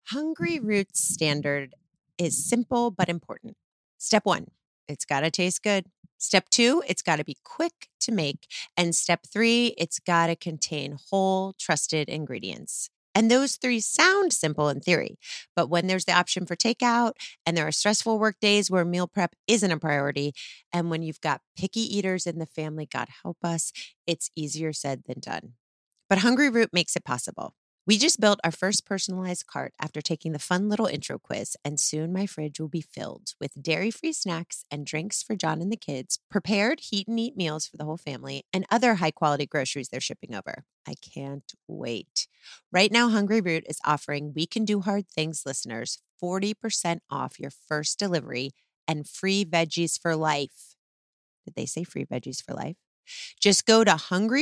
Hungry Roots standard is simple but important. Step 1, it's got to taste good. Step 2, it's got to be quick to make. And step 3, it's got to contain whole, trusted ingredients. And those 3 sound simple in theory, but when there's the option for takeout and there are stressful work days where meal prep isn't a priority, and when you've got picky eaters in the family, God help us, it's easier said than done. But Hungry Root makes it possible. We just built our first personalized cart after taking the fun little intro quiz, and soon my fridge will be filled with dairy-free snacks and drinks for John and the kids, prepared heat and eat meals for the whole family, and other high-quality groceries they're shipping over. I can't wait. Right now, Hungry Root is offering We Can Do Hard Things listeners 40% off your first delivery and free veggies for life. Did they say free veggies for life? Just go to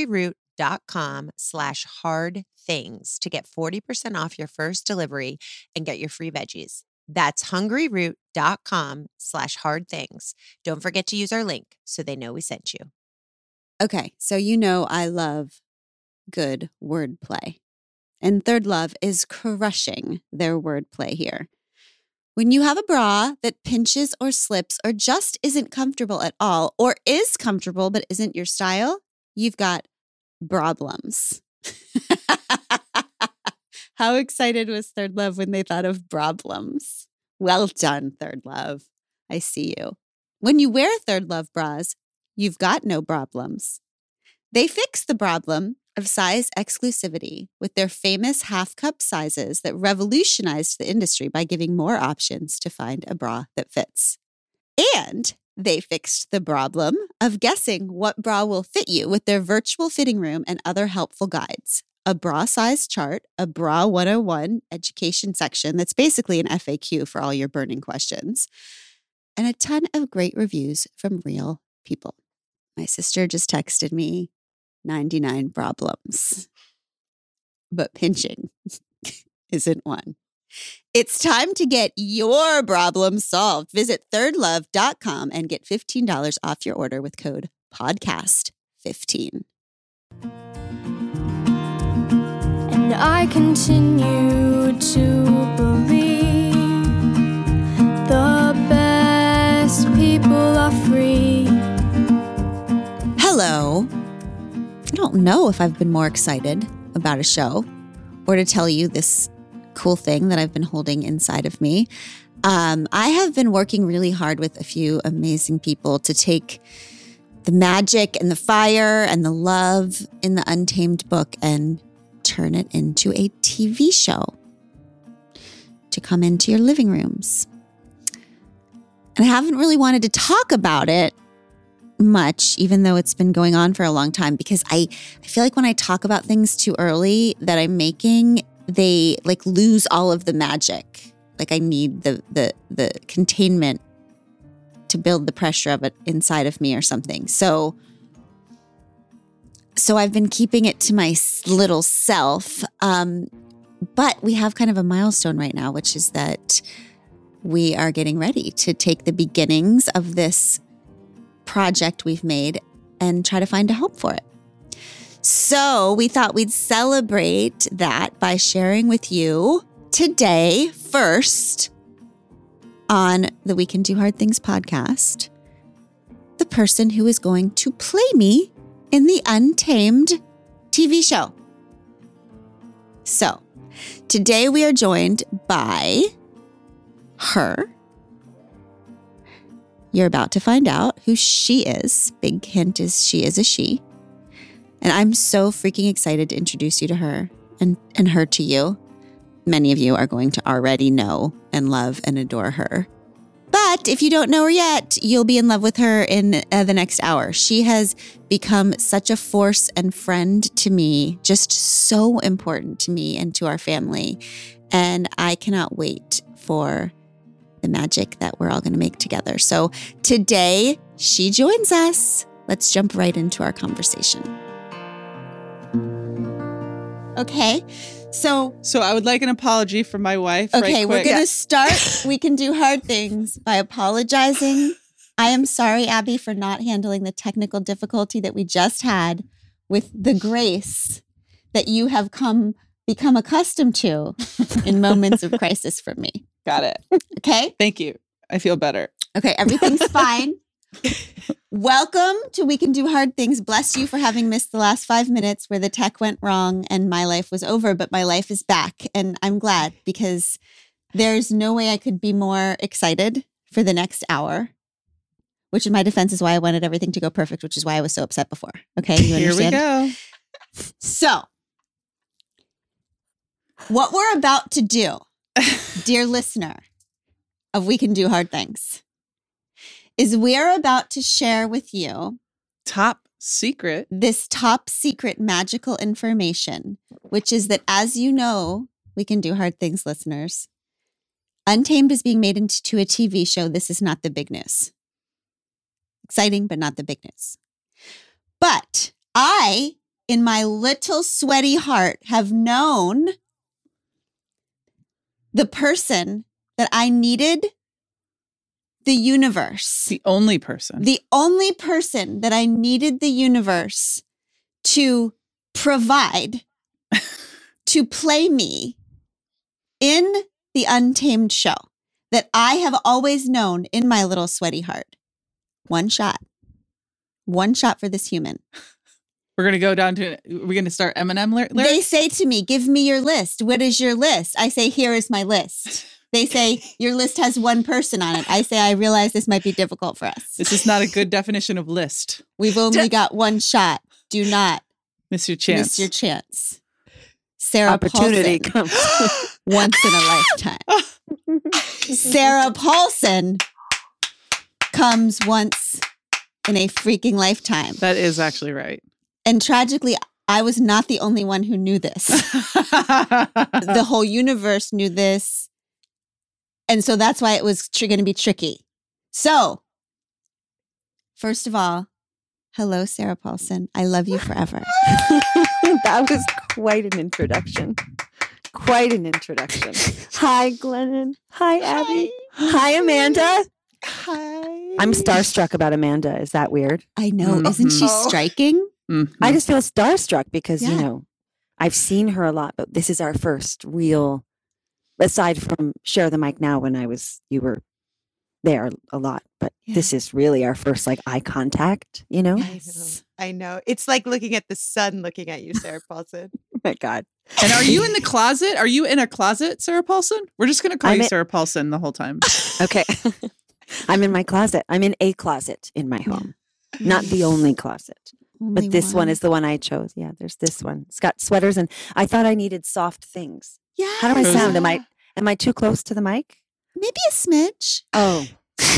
hungryroot.com/hardthings to get 40% off your first delivery and get your free veggies. That's hungryroot.com/hardthings. Don't forget to use our link so they know we sent you. Okay, so you know I love good wordplay. And Third Love is crushing their wordplay here. When you have a bra that pinches or slips or just isn't comfortable at all, or is comfortable but isn't your style, you've got Brablums. How excited was Third Love when they thought of Brablums? Well done, Third Love. I see you. When you wear Third Love bras, you've got no problems. They fix the problem of size exclusivity with their famous half-cup sizes that revolutionized the industry by giving more options to find a bra that fits. And they fixed the problem of guessing what bra will fit you with their virtual fitting room and other helpful guides. A bra size chart, a Bra 101 education section that's basically an FAQ for all your burning questions, and a ton of great reviews from real people. My sister just texted me 99 problems, but pinching isn't one. It's time to get your problem solved. Visit thirdlove.com and get $15 off your order with code podcast15. And I continue to believe the best people are free. Hello. I don't know if I've been more excited about a show or to tell you this cool thing that I've been holding inside of me. I have been working really hard with a few amazing people to take the magic and the fire and the love in the Untamed book and turn it into a TV show to come into your living rooms. And I haven't really wanted to talk about it much, even though it's been going on for a long time, because I feel like when I talk about things too early that I'm making, they like lose all of the magic. Like I need the containment to build the pressure of it inside of me or something. So I've been keeping it to my little self. But we have kind of a milestone right now, which is that we are getting ready to take the beginnings of this project we've made and try to find a home for it. So we thought we'd celebrate that by sharing with you today, first, on the We Can Do Hard Things podcast, the person who is going to play me in the Untamed TV show. So today we are joined by her. You're about to find out who she is. Big hint is she is a she. And I'm so freaking excited to introduce you to her and her to you. Many of you are going to already know and love and adore her. But if you don't know her yet, you'll be in love with her in the next hour. She has become such a force and friend to me, just so important to me and to our family. And I cannot wait for the magic that we're all going to make together. So today, she joins us. Let's jump right into our conversation. Okay, so I would like an apology from my wife. Okay, right we're quick. going to start We Can Do Hard Things by apologizing. I am sorry, Abby, for not handling the technical difficulty that we just had with the grace that you have come become accustomed to in moments of crisis from me. Got it. Okay? Thank you. I feel better. Okay, everything's fine. Welcome to We Can Do Hard Things. Bless you for having missed the last 5 minutes where the tech went wrong and my life was over, but my life is back. And I'm glad because there's no way I could be more excited for the next hour, which in my defense is why I wanted everything to go perfect, which is why I was so upset before. Okay, you understand? Here we go. So, what we're about to do, dear listener of We Can Do Hard Things, is we're about to share with you Top secret. this top secret magical information, which is that, as you know, We Can Do Hard Things listeners, Untamed is being made into a TV show. This is not the big news. Exciting, but not the big news. But I, in my little sweaty heart, have known the person that I needed the universe. The only person. The only person that I needed the universe to provide to play me in the Untamed show that I have always known in my little sweaty heart. One shot. One shot for this human. We're going to go down to, we're going to start Eminem lyrics? They say to me, give me your list. What is your list? I say, here is my list. They say, your list has one person on it. I say, I realize this might be difficult for us. This is not a good definition of list. We've only got one shot. Do not Miss your chance. miss your chance. Sarah Opportunity Paulson, comes. once in a lifetime. Sarah Paulson comes once in a freaking lifetime. That is actually right. And tragically, I was not the only one who knew this. The whole universe knew this. And so that's why it was going to be tricky. So, first of all, hello, Sarah Paulson. I love you forever. That was quite an introduction. Quite an introduction. Hi, Glennon. Hi, Abby. Hi, Amanda. Hi. I'm starstruck about Amanda. Is that weird? I know. Isn't she striking? Mhm. I just feel starstruck because, Yeah. you know, I've seen her a lot, but this is our first real, aside from Share the Mic Now when you were there a lot, but this is really our first like eye contact, you know? Yes. I know. It's like looking at the sun looking at you, Sarah Paulson. Oh my God. And are you in the closet? Are you in a closet, Sarah Paulson? We're just going to call I'm you in- Sarah Paulson the whole time. Okay. I'm in my closet. I'm in a closet in my home. Not the only closet. Only But this one is the one I chose. Yeah, there's this one. It's got sweaters and I thought I needed soft things. Yeah. How do I sound? Am I too close to the mic? Maybe a smidge. Oh.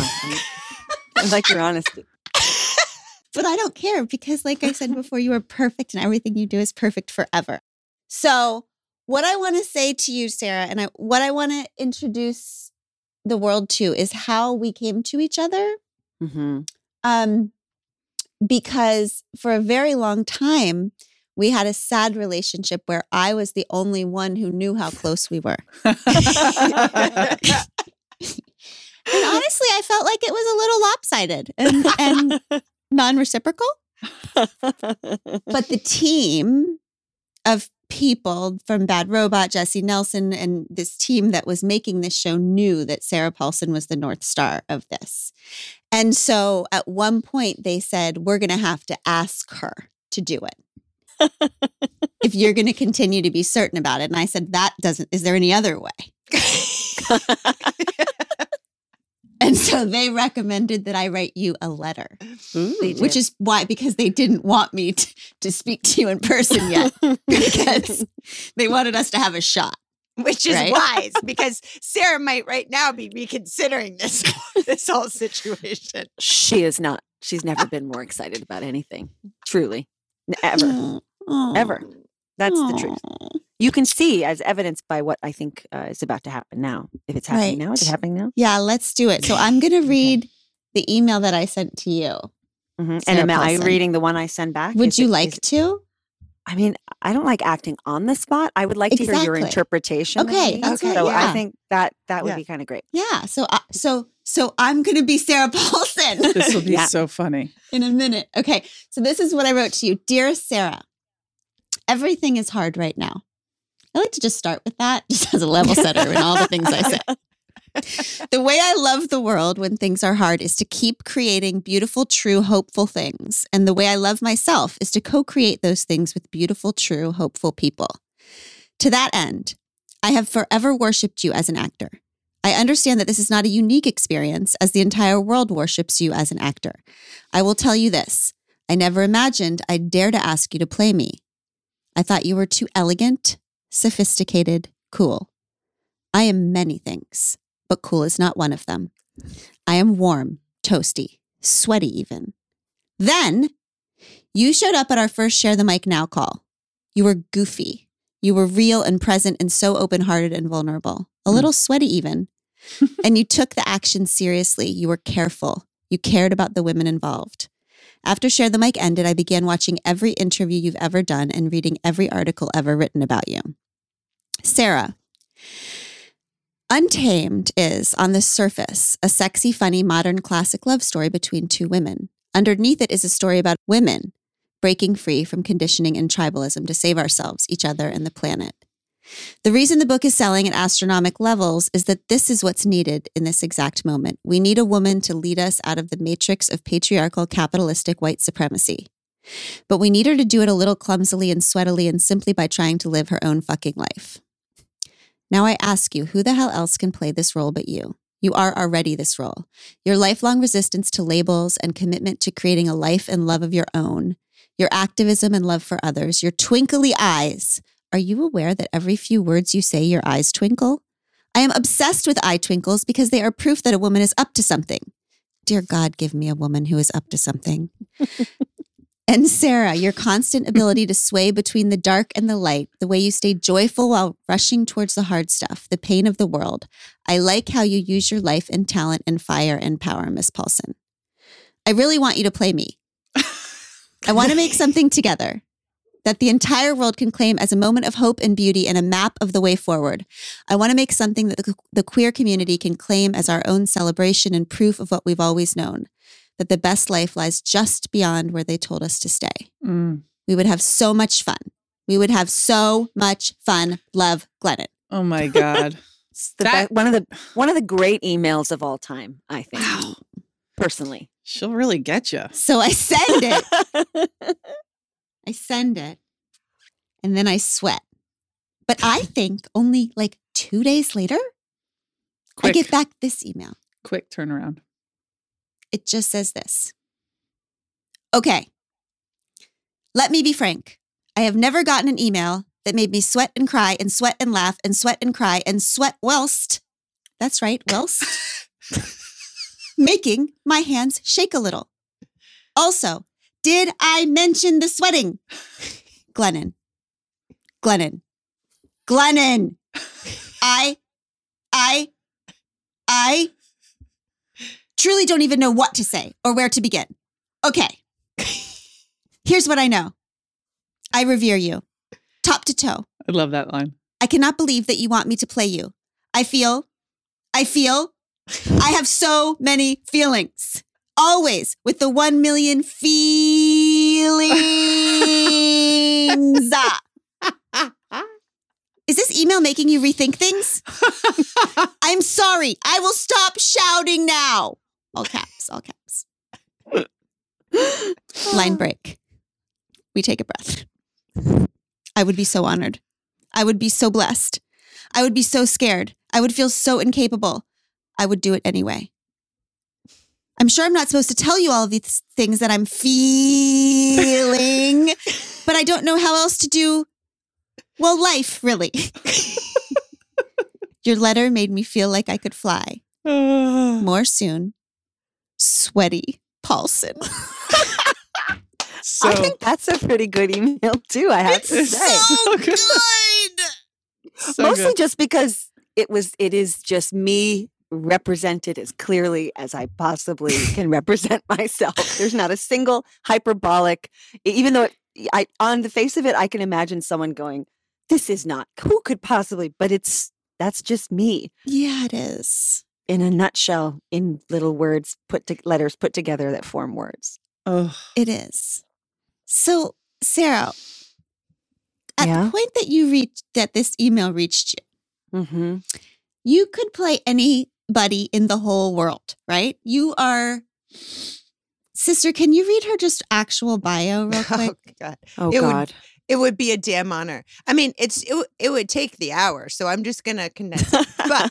I like your honesty. But I don't care because, like I said before, you are perfect and everything you do is perfect forever. So, what I want to say to you, Sarah, and what I want to introduce the world to is how we came to each other. Mm-hmm. Because for a very long time, we had a sad relationship where I was the only one who knew how close we were. And honestly, I felt like it was a little lopsided and non-reciprocal. But the team of people from Bad Robot, Jesse Nelson, and this team that was making this show knew that Sarah Paulson was the North Star of this. And so at one point they said, we're going to have to ask her to do it. If you're going to continue to be certain about it. And I said, is there any other way? And so they recommended that I write you a letter, which is why, because they didn't want me to speak to you in person yet, because they wanted us to have a shot. Which is Right? wise because Sarah might right now be reconsidering this whole situation. She is not. She's never been more excited about anything. Truly. Ever. Ever. That's the truth. You can see as evidenced by what I think is about to happen now. If it's happening Right. now, is it happening now? Yeah, let's do it. So I'm going to read the email that I sent to you. Mm-hmm. Sarah And am I Paulson. reading the one I send back? Would Is you it- like is- to? I mean, I don't like acting on the spot. I would like to hear your Exactly. interpretation. of Okay, me. that's Okay, what, So yeah. I think that would Yeah. be kind of great. Yeah. So I'm going to be Sarah Paulson This will be Yeah. so funny. in a minute. Okay. So this is what I wrote to you. Dear Sarah, everything is hard right now. I like to just start with that, just as a level setter in all the things I say. The way I love the world when things are hard is to keep creating beautiful, true, hopeful things. And the way I love myself is to co-create those things with beautiful, true, hopeful people. To that end, I have forever worshipped you as an actor. I understand that this is not a unique experience, as the entire world worships you as an actor. I will tell you this. I never imagined I'd dare to ask you to play me. I thought you were too elegant, sophisticated, cool. I am many things, but cool is not one of them. I am warm, toasty, sweaty even. Then, you showed up at our first Share the Mic Now call. You were goofy. You were real and present and so open-hearted and vulnerable. A little sweaty even. And you took the action seriously. You were careful. You cared about the women involved. After Share the Mic ended, I began watching every interview you've ever done and reading every article ever written about you. Sarah, Untamed is, on the surface, a sexy, funny, modern classic love story between two women. Underneath it is a story about women breaking free from conditioning and tribalism to save ourselves, each other, and the planet. The reason the book is selling at astronomical levels is that this is what's needed in this exact moment. We need a woman to lead us out of the matrix of patriarchal, capitalistic white supremacy. But we need her to do it a little clumsily and sweatily and simply by trying to live her own fucking life. Now I ask you, who the hell else can play this role but you? You are already this role. Your lifelong resistance to labels and commitment to creating a life and love of your own, your activism and love for others, your twinkly eyes. Are you aware that every few words you say, your eyes twinkle? I am obsessed with eye twinkles because they are proof that a woman is up to something. Dear God, give me a woman who is up to something. And Sarah, your constant ability to sway between the dark and the light, the way you stay joyful while rushing towards the hard stuff, the pain of the world. I like how you use your life and talent and fire and power, Miss Paulson. I really want you to play me. I want to make something together that the entire world can claim as a moment of hope and beauty and a map of the way forward. I want to make something that the queer community can claim as our own celebration and proof of what we've always known, that the best life lies just beyond where they told us to stay. We would have so much fun. We would have so much fun. Love, Glennon. Oh my God. It's one of the great emails of all time, I think. Wow. Personally. She'll really get you. So I send it. And then I sweat. But I think only like 2 days later, I get back this email. Quick turnaround. It just says this. Okay. Let me be frank. I have never gotten an email that made me sweat and cry and sweat and laugh and sweat and cry and sweat whilst, that's right, whilst making my hands shake a little. Also, did I mention the sweating? Glennon. I truly don't even know what to say or where to begin. Okay. Here's what I know. I revere you, top to toe. I love that line. I cannot believe that you want me to play you. I feel, I have so many feelings. Always with the 1 million feelings. Is this email making you rethink things? I'm sorry. I will stop shouting now. All caps, all caps. Line break. We take a breath. I would be so honored. I would be so blessed. I would be so scared. I would feel so incapable. I would do it anyway. I'm sure I'm not supposed to tell you all of these things that I'm feeling, but I don't know how else to do, well, life, really. Your letter made me feel like I could fly. More soon. Sweaty Paulson. I think that's a pretty good email too, I have to say. So good. So Mostly good. just because it is just me represented as clearly as I possibly can represent myself. There's not a single hyperbolic, even though on the face of it, I can imagine someone going, this is not, who could possibly, but that's just me. Yeah, it is. In a nutshell, in little words, letters put together that form words. Oh, It is. So, Sarah, at Yeah. the point that this email reached you, Mm-hmm. you could play anybody in the whole world, right? You are, sister, can you read her just actual bio real quick? Oh God. Oh It would- God. It would be a damn honor. I mean, it would take the hour, so I'm just gonna condense it. But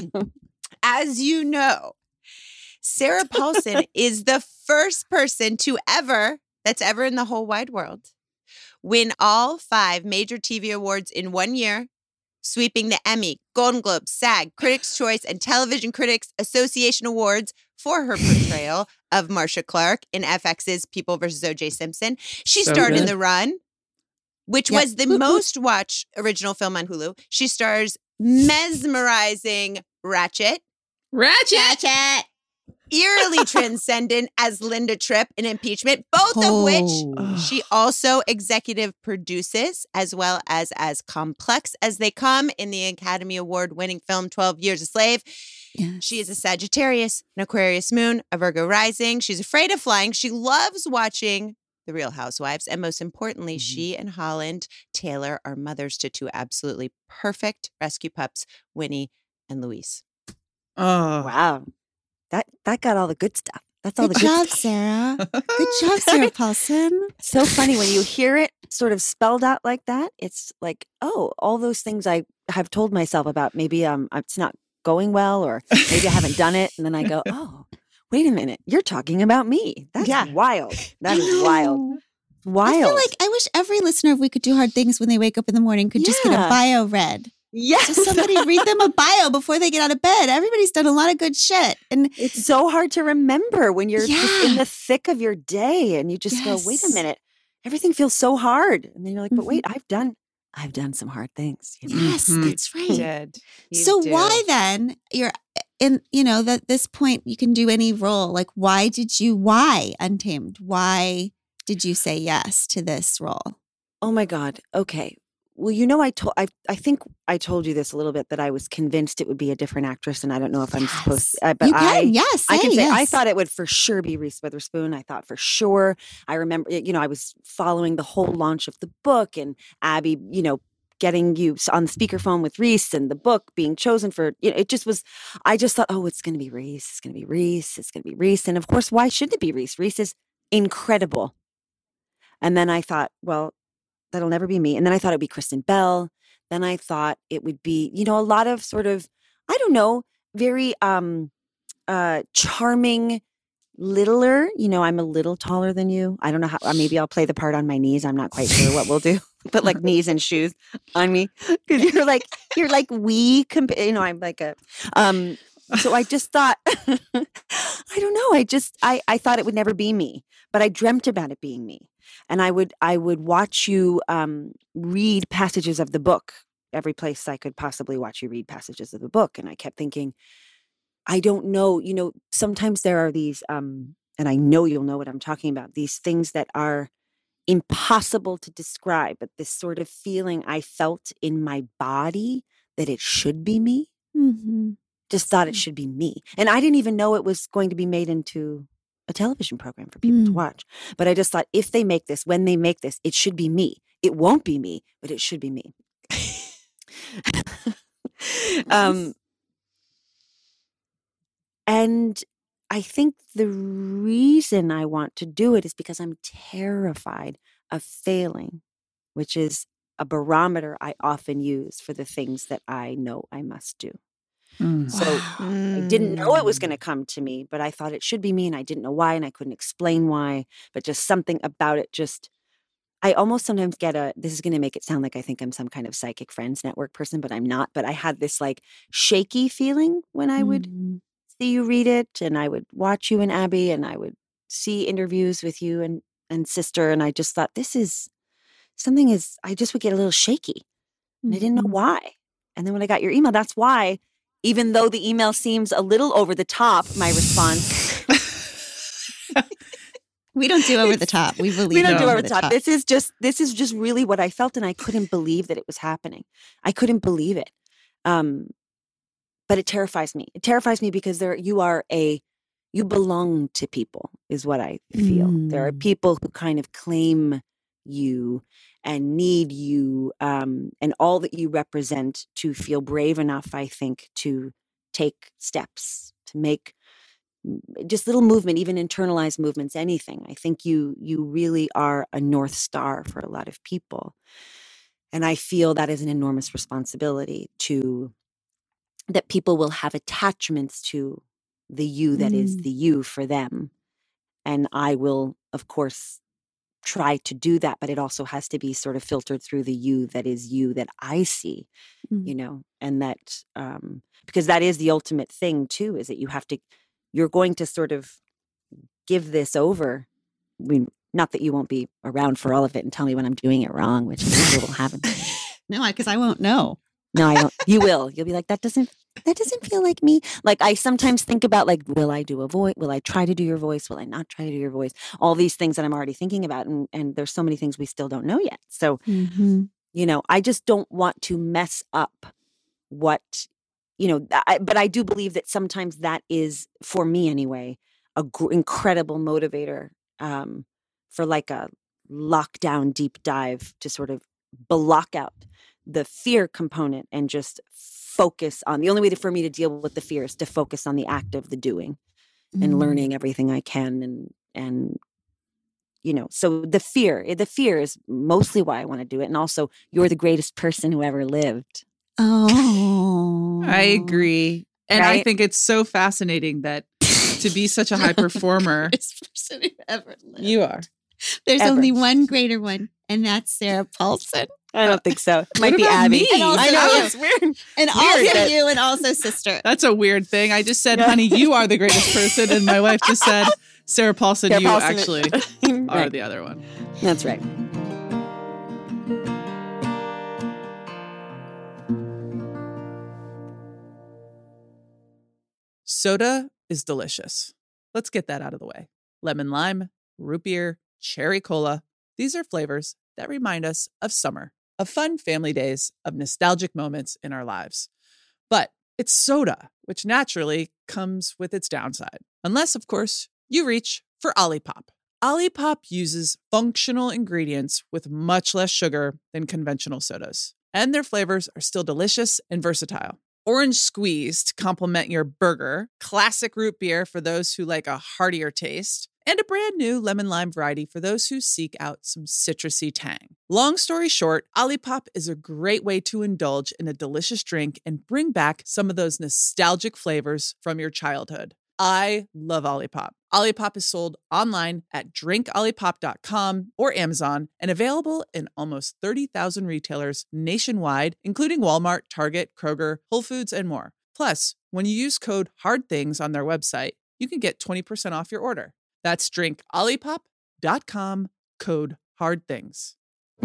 as you know, Sarah Paulson is the first person that's ever in the whole wide world, win all 5 major TV awards in 1 year, sweeping the Emmy, Golden Globe, SAG, Critics' Choice, and Television Critics Association Awards for her portrayal of Marcia Clark in FX's People vs. O.J. Simpson. She So starred in good. The Run, which Yep. was the most watched original film on Hulu. She stars mesmerizing Ratchet, Ratchet. eerily transcendent as Linda Tripp in Impeachment, both of which Oh. she also executive produces, as well as complex as they come in the Academy Award-winning film 12 Years a Slave. Yes. She is a Sagittarius, an Aquarius moon, a Virgo rising. She's afraid of flying. She loves watching The Real Housewives. And most importantly, she and Holland Taylor are mothers to 2 absolutely perfect rescue pups, Winnie and Luis. Oh. Wow. That got all the good stuff. That's all Good the good job, stuff. Sarah. Good job, Sarah Paulson. So funny when you hear it sort of spelled out like that. It's like, oh, all those things I have told myself about maybe it's not going well, or maybe I haven't done it, and then I go, oh, wait a minute, you're talking about me. That's Yeah. wild. That is wild. Wild. I feel like I wish every listener of We Could Do Hard Things when they wake up in the morning could just get a Yeah. bio read. yes. Just somebody read them a bio before they get out of bed. Everybody's done a lot of good shit. And It's so hard to remember when you're just in Yeah. the thick of your day and you just go, wait a Yes. minute, everything feels so hard. And then you're like, but Mhm. wait, I've done some hard things. You know? yes, Mhm. that's right. Did. You So do. why then you're in, at this point you can do any role. Like why Untamed? Why did you say yes to this role? Oh my God. Okay. Well, I think I told you this a little bit, that I was convinced it would be a different actress, and I don't know if I'm supposed to, but you can, yes. I can say I yes. thought it would for sure be Reese Witherspoon. I thought for sure. I remember, I was following the whole launch of the book, and Abby, getting you on the speakerphone with Reese, and the book being chosen for, it just was, I just thought, oh, it's going to be Reese. It's going to be Reese. It's going to be Reese. And of course, why shouldn't it be Reese? Reese is incredible. And then I thought, well, that'll never be me. And then I thought it'd be Kristen Bell. Then I thought it would be, a lot of sort of, I don't know, very charming, littler. I'm a little taller than you. I don't know how, maybe I'll play the part on my knees. I'm not quite sure what we'll do. Put like knees and shoes on me. Because you're like wee, I'm like a, so I just thought, I don't know. I thought it would never be me, but I dreamt about it being me. And I would watch you read passages of the book every place I could possibly watch you read passages of the book. And I kept thinking, I don't know, sometimes there are these, and I know you'll know what I'm talking about, these things that are impossible to describe, but this sort of feeling I felt in my body that it should be me. Mm-hmm. Just thought it should be me. And I didn't even know it was going to be made into a television program for people to watch. But I just thought, when they make this, it should be me. It won't be me, but it should be me. And I think the reason I want to do it is because I'm terrified of failing, which is a barometer I often use for the things that I know I must do. Mm. So I didn't know it was going to come to me, but I thought it should be me, and I didn't know why, and I couldn't explain why, but just something about it I almost sometimes get this is going to make it sound like I think I'm some kind of psychic friends network person, but I'm not. But I had this like shaky feeling when I would see you read it, and I would watch you and Abby, and I would see interviews with you and sister. And I just thought I just would get a little shaky, and I didn't know why. And then when I got your email, that's why, even though the email seems a little over the top, my response. We don't do over the top. We believe We don't in do over the top. This is just really what I felt, and I couldn't believe that it was happening. I couldn't believe it. But it terrifies me. It terrifies me because you belong to people, is what I feel. There are people who kind of claim you and need you, and all that you represent, to feel brave enough, I think, to take steps, to make just little movement, even internalized movements, anything. I think you really are a North Star for a lot of people. And I feel that is an enormous responsibility, that people will have attachments to the you that is the you for them. And I will, of course, try to do that, but it also has to be sort of filtered through the you that is you that I see, and that, because that is the ultimate thing too, is that you're going to sort of give this over. I mean, not that you won't be around for all of it and tell me when I'm doing it wrong, which never will happen. No, because I won't know. No, I don't. You will. You'll be like, that doesn't feel like me. Like, I sometimes think about, like, will I do a voice? Will I try to do your voice? Will I not try to do your voice? All these things that I'm already thinking about. And there's so many things we still don't know yet. So, I just don't want to mess up what, but I do believe that sometimes that is, for me anyway, incredible motivator, for like a lockdown deep dive, to sort of block out the fear component and just focus on, the only way for me to deal with the fear is to focus on the act of the doing and learning everything I can. And so the fear is mostly why I want to do it. And also, you're the greatest person who ever lived. Oh, I agree. And Right? I think it's so fascinating that to be such a high performer, greatest person who ever lived. you are. There's Ever. only one greater one, and that's Sarah Paulson. I don't think so. It might be about Abby. me? And also I know, you. it's weird. And Weird also that- you, and also sister. That's a weird thing. I just said, Yeah. honey, you are the greatest person. And my wife just said, Sarah Paulson, Sarah you Paulson. actually are Right. the other one. That's right. Soda is delicious. Let's get that out of the way. Lemon lime, root beer, cherry cola. These are flavors that remind us of summer, of fun family days, of nostalgic moments in our lives. But it's soda, which naturally comes with its downside. Unless, of course, you reach for Olipop. Olipop uses functional ingredients with much less sugar than conventional sodas. And their flavors are still delicious and versatile. Orange squeeze to complement your burger, classic root beer for those who like a heartier taste, and a brand new lemon lime variety for those who seek out some citrusy tang. Long story short, Olipop is a great way to indulge in a delicious drink and bring back some of those nostalgic flavors from your childhood. I love Olipop. Olipop is sold online at drinkolipop.com or Amazon and available in almost 30,000 retailers nationwide, including Walmart, Target, Kroger, Whole Foods, and more. Plus, when you use code HARDTHINGS on their website, you can get 20% off your order. That's drinkolipop.com, code HARDTHINGS.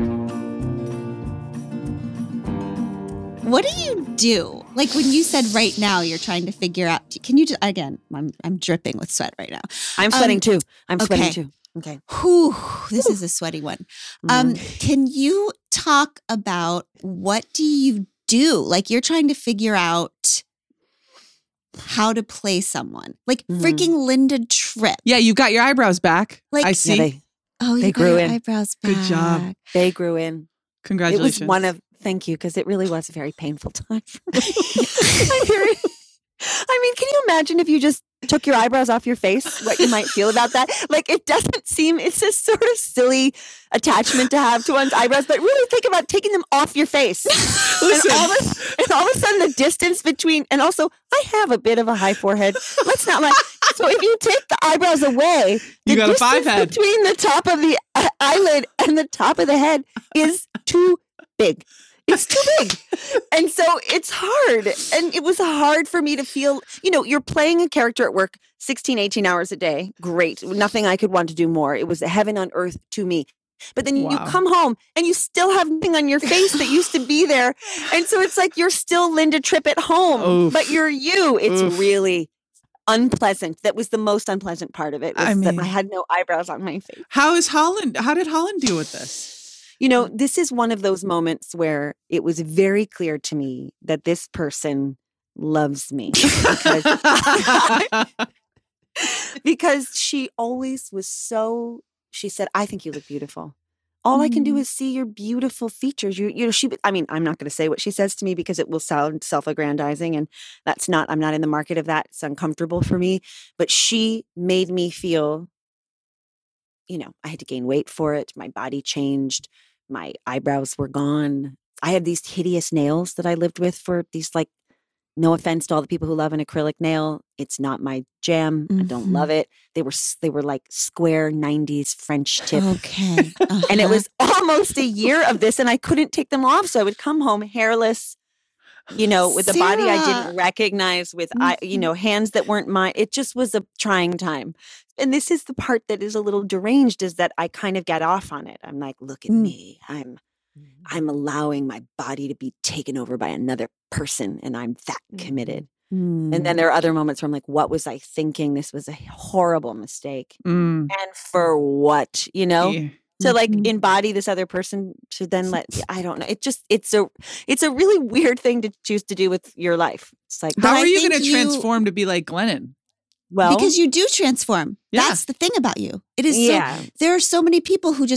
What do you do? Like when you said right now you're trying to figure out, can you just, again, I'm dripping with sweat right now. I'm sweating too. I'm sweating okay. too. Okay. Whew, this is a sweaty one. Can you talk about what do you do? Like you're trying to figure out how to play someone. Like freaking Linda Tripp. Yeah, you got your eyebrows back. Like- I Yeah, see. Oh, you They got grew your in. eyebrows back. Good job. They grew in. Congratulations. It was one of, thank you, because it really was a very painful time for me. I mean, can you imagine if you just took your eyebrows off your face, what you might feel about that? Like, it doesn't seem, it's a sort of silly attachment to have to one's eyebrows, but really think about taking them off your face. Listen. And all of a sudden the distance between, and also I have a bit of a high forehead. Let's not lie. So if you take the eyebrows away, the You got a distance five head. between the top of the eyelid and the top of the head is too big. It's too big. And so it's hard. And it was hard for me to feel, you're playing a character at work 16, 18 hours a day. Great. Nothing I could want to do more. It was heaven on earth to me. But then you Wow. come home and you still have nothing on your face that used to be there. And so it's like you're still Linda Tripp at home, Oof. but you're you. It's Oof. really unpleasant. That was the most unpleasant part of it, was I that mean- I had no eyebrows on my face. How did Holland deal with this? This is one of those moments where it was very clear to me that this person loves me because she always was she said, I think you look beautiful. all I can do is see your beautiful features. You know, I mean, I'm not going to say what she says to me because it will sound self-aggrandizing, and I'm not in the market of that. It's uncomfortable for me, but she made me feel, you know, I had to gain weight for it. My body changed. My eyebrows were gone. I had these hideous nails that I lived with for these, like, no offense to all the people who love an acrylic nail. It's not my jam. I don't love it. They were like square 90s French tip. Okay. And it was almost a year of this, and I couldn't take them off. So I would come home hairless, you know, with a body I didn't recognize, with you know, hands that weren't mine. It just was a trying time. And this is the part that is a little deranged, is that I kind of get off on it. I'm like, look at me. I'm allowing my body to be taken over by another person, and I'm that committed. And then there are other moments where I'm like, what was I thinking? This was a horrible mistake. And for what, you know? Yeah. To like embody this other person, to then I don't know. It's a really weird thing to choose to do with your life. It's like, how are you going to transform to be like Glennon? Well, because you do transform. Yeah. That's the thing about you. It is there are so many people who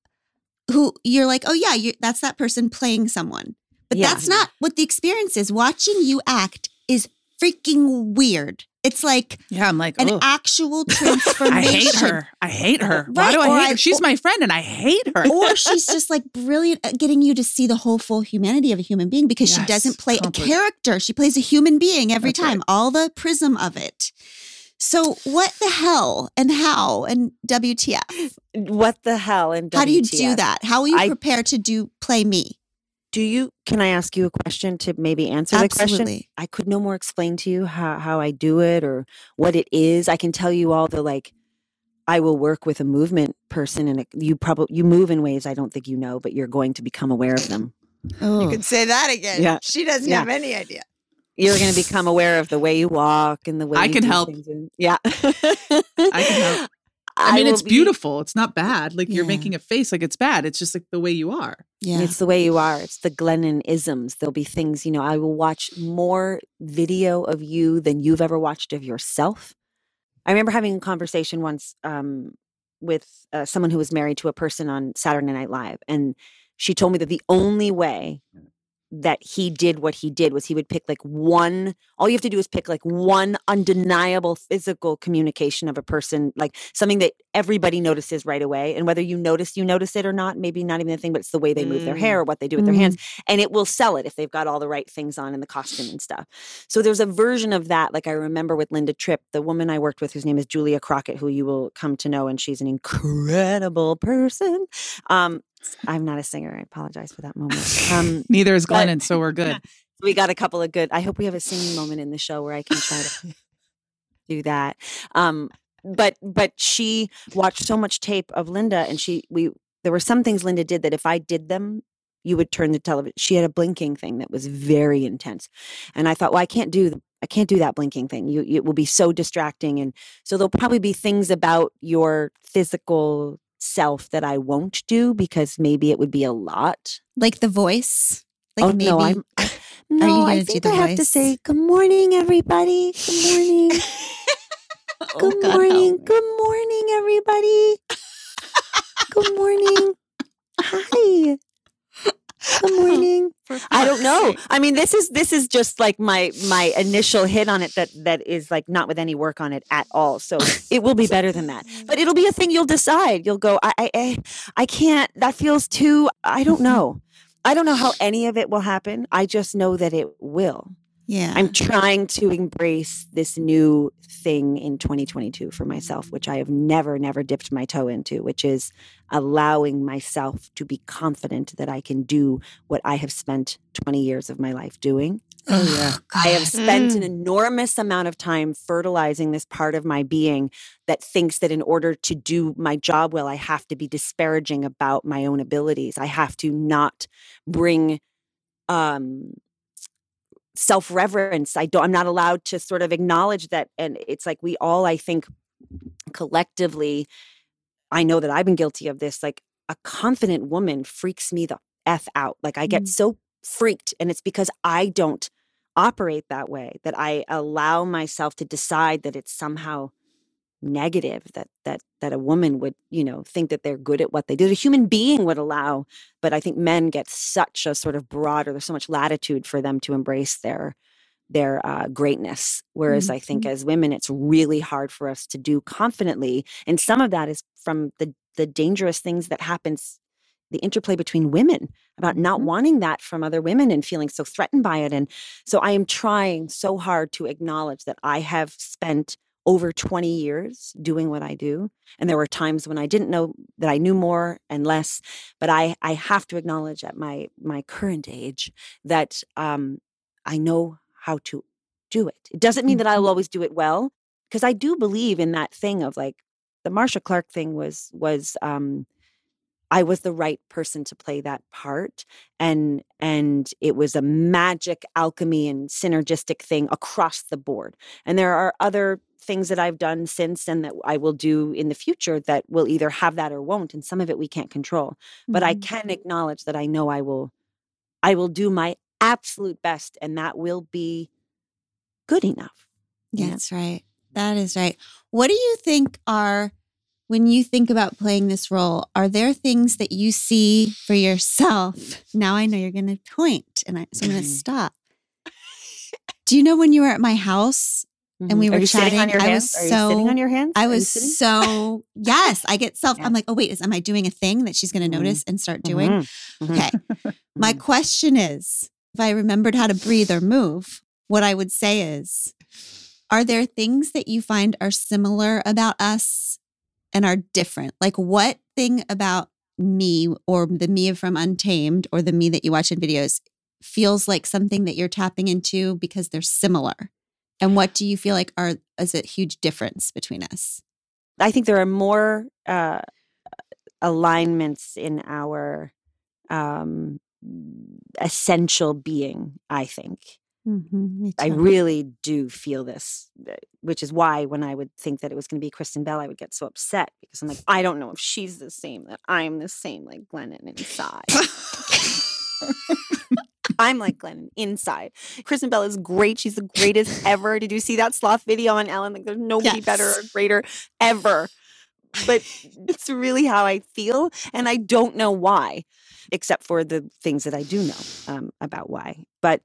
you're like, oh yeah, that's that person playing someone. But that's not what the experience is. Watching you act is freaking weird. It's like I'm like an actual transformation. I hate her. Right. Why do I hate her? She's my friend and I hate her. Or she's just like brilliant at getting you to see the whole full humanity of a human being, because she doesn't play a character. She plays a human being every time. Right. All the prism of it. So what the hell and how and WTF? What the hell and WTF? How do you do that? How are you prepared to play me? Can I ask you a question to maybe answer the question? I could no more explain to you how I do it or what it is. I can tell you all the, like, I will work with a movement person, and you move in ways I don't think you know, but you're going to become aware of them. Oh. You could say that again. Yeah. She doesn't have any idea. You're going to become aware of the way you walk and the way I you can do help. things. I can help. I mean, it's beautiful. It's not bad. Like, you're making a face like it's bad. It's just like the way you are. Yeah. It's the way you are. It's the Glennon-isms. There'll be things, you know, I will watch more video of you than you've ever watched of yourself. I remember having a conversation once with someone who was married to a person on Saturday Night Live. And she told me that the only way that he did what he did was he would pick all you have to do is pick like one undeniable physical communication of a person, like something that everybody notices right away. And whether you notice it or not, maybe not even a thing, but it's the way they move their hair or what they do with their hands. And it will sell it if they've got all the right things on in the costume and stuff. So there's a version of that. Like, I remember with Linda Tripp, the woman I worked with, whose name is Julia Crockett, who you will come to know. And she's an incredible person. I'm not a singer. I apologize for that moment. Neither is Glennon, so we're good. We got a couple of good. I hope we have a singing moment in the show where I can try to do that. But she watched so much tape of Linda, and there were some things Linda did that if I did them, you would turn the television. She had a blinking thing that was very intense, and I thought, well, I can't do that blinking thing. It will be so distracting, and so there'll probably be things about your physical self that I won't do because maybe it would be a lot. Like the voice? Like maybe. No, I think I have to say, good morning, everybody. Good morning. Good morning. Good morning, everybody. Good morning. Hi. Good morning. I don't know. I mean, this is just like my initial hit on it that is like not with any work on it at all. So it will be better than that. But it'll be a thing you'll decide. You'll go, I can't, that feels too, I don't know. I don't know how any of it will happen. I just know that it will. Yeah. I'm trying to embrace this new thing in 2022 for myself, which I have never dipped my toe into, which is allowing myself to be confident that I can do what I have spent 20 years of my life doing. Oh, yeah. I have spent an enormous amount of time fertilizing this part of my being that thinks that in order to do my job well, I have to be disparaging about my own abilities. I have to not bring self-reverence. I'm not allowed to sort of acknowledge that. And it's like we all, I think, collectively, I know that I've been guilty of this. Like, a confident woman freaks me the F out. Like, I get so freaked, and it's because I don't operate that way, that I allow myself to decide that it's somehow negative that a woman would, think that they're good at what they do. A human being would allow, but I think men get such a sort of broader, there's so much latitude for them to embrace their greatness. Whereas I think as women, it's really hard for us to do confidently. And some of that is from the dangerous things that happens, the interplay between women about not wanting that from other women and feeling so threatened by it. And so I am trying so hard to acknowledge that I have spent over 20 years doing what I do. And there were times when I didn't know that I knew more and less, but I have to acknowledge at my current age that I know how to do it. It doesn't mean that I'll always do it well, because I do believe in that thing of like the Marcia Clark thing was I was the right person to play that part. And it was a magic alchemy and synergistic thing across the board. And there are other things that I've done since and that I will do in the future that will either have that or won't. And some of it we can't control. But I can acknowledge that I know I will do my absolute best, and that will be good enough. That's right. That is right. What do you think when you think about playing this role, are there things that you see for yourself? Now I know you're going to point, so I'm going to stop. Do you know when you were at my house and we were chatting? Sitting on your hands? Are you sitting on your hands? I was so, yes, I get I'm like, oh wait, am I doing a thing that she's going to notice and start doing? Okay. My question is, if I remembered how to breathe or move, what I would say is, are there things that you find are similar about us and are different? Like what thing about me or the me from Untamed or the me that you watch in videos feels like something that you're tapping into because they're similar? And what do you feel like is a huge difference between us? I think there are more alignments in our essential being, I think. I really do feel this, which is why when I would think that it was going to be Kristen Bell, I would get so upset because I'm like, I don't know if she's the same, that I'm the same like Glennon inside. I'm like Glennon inside. Kristen Bell is great. She's the greatest ever. Did you see that sloth video on Ellen? Like there's nobody better or greater ever. But it's really how I feel. And I don't know why, except for the things that I do know about why. But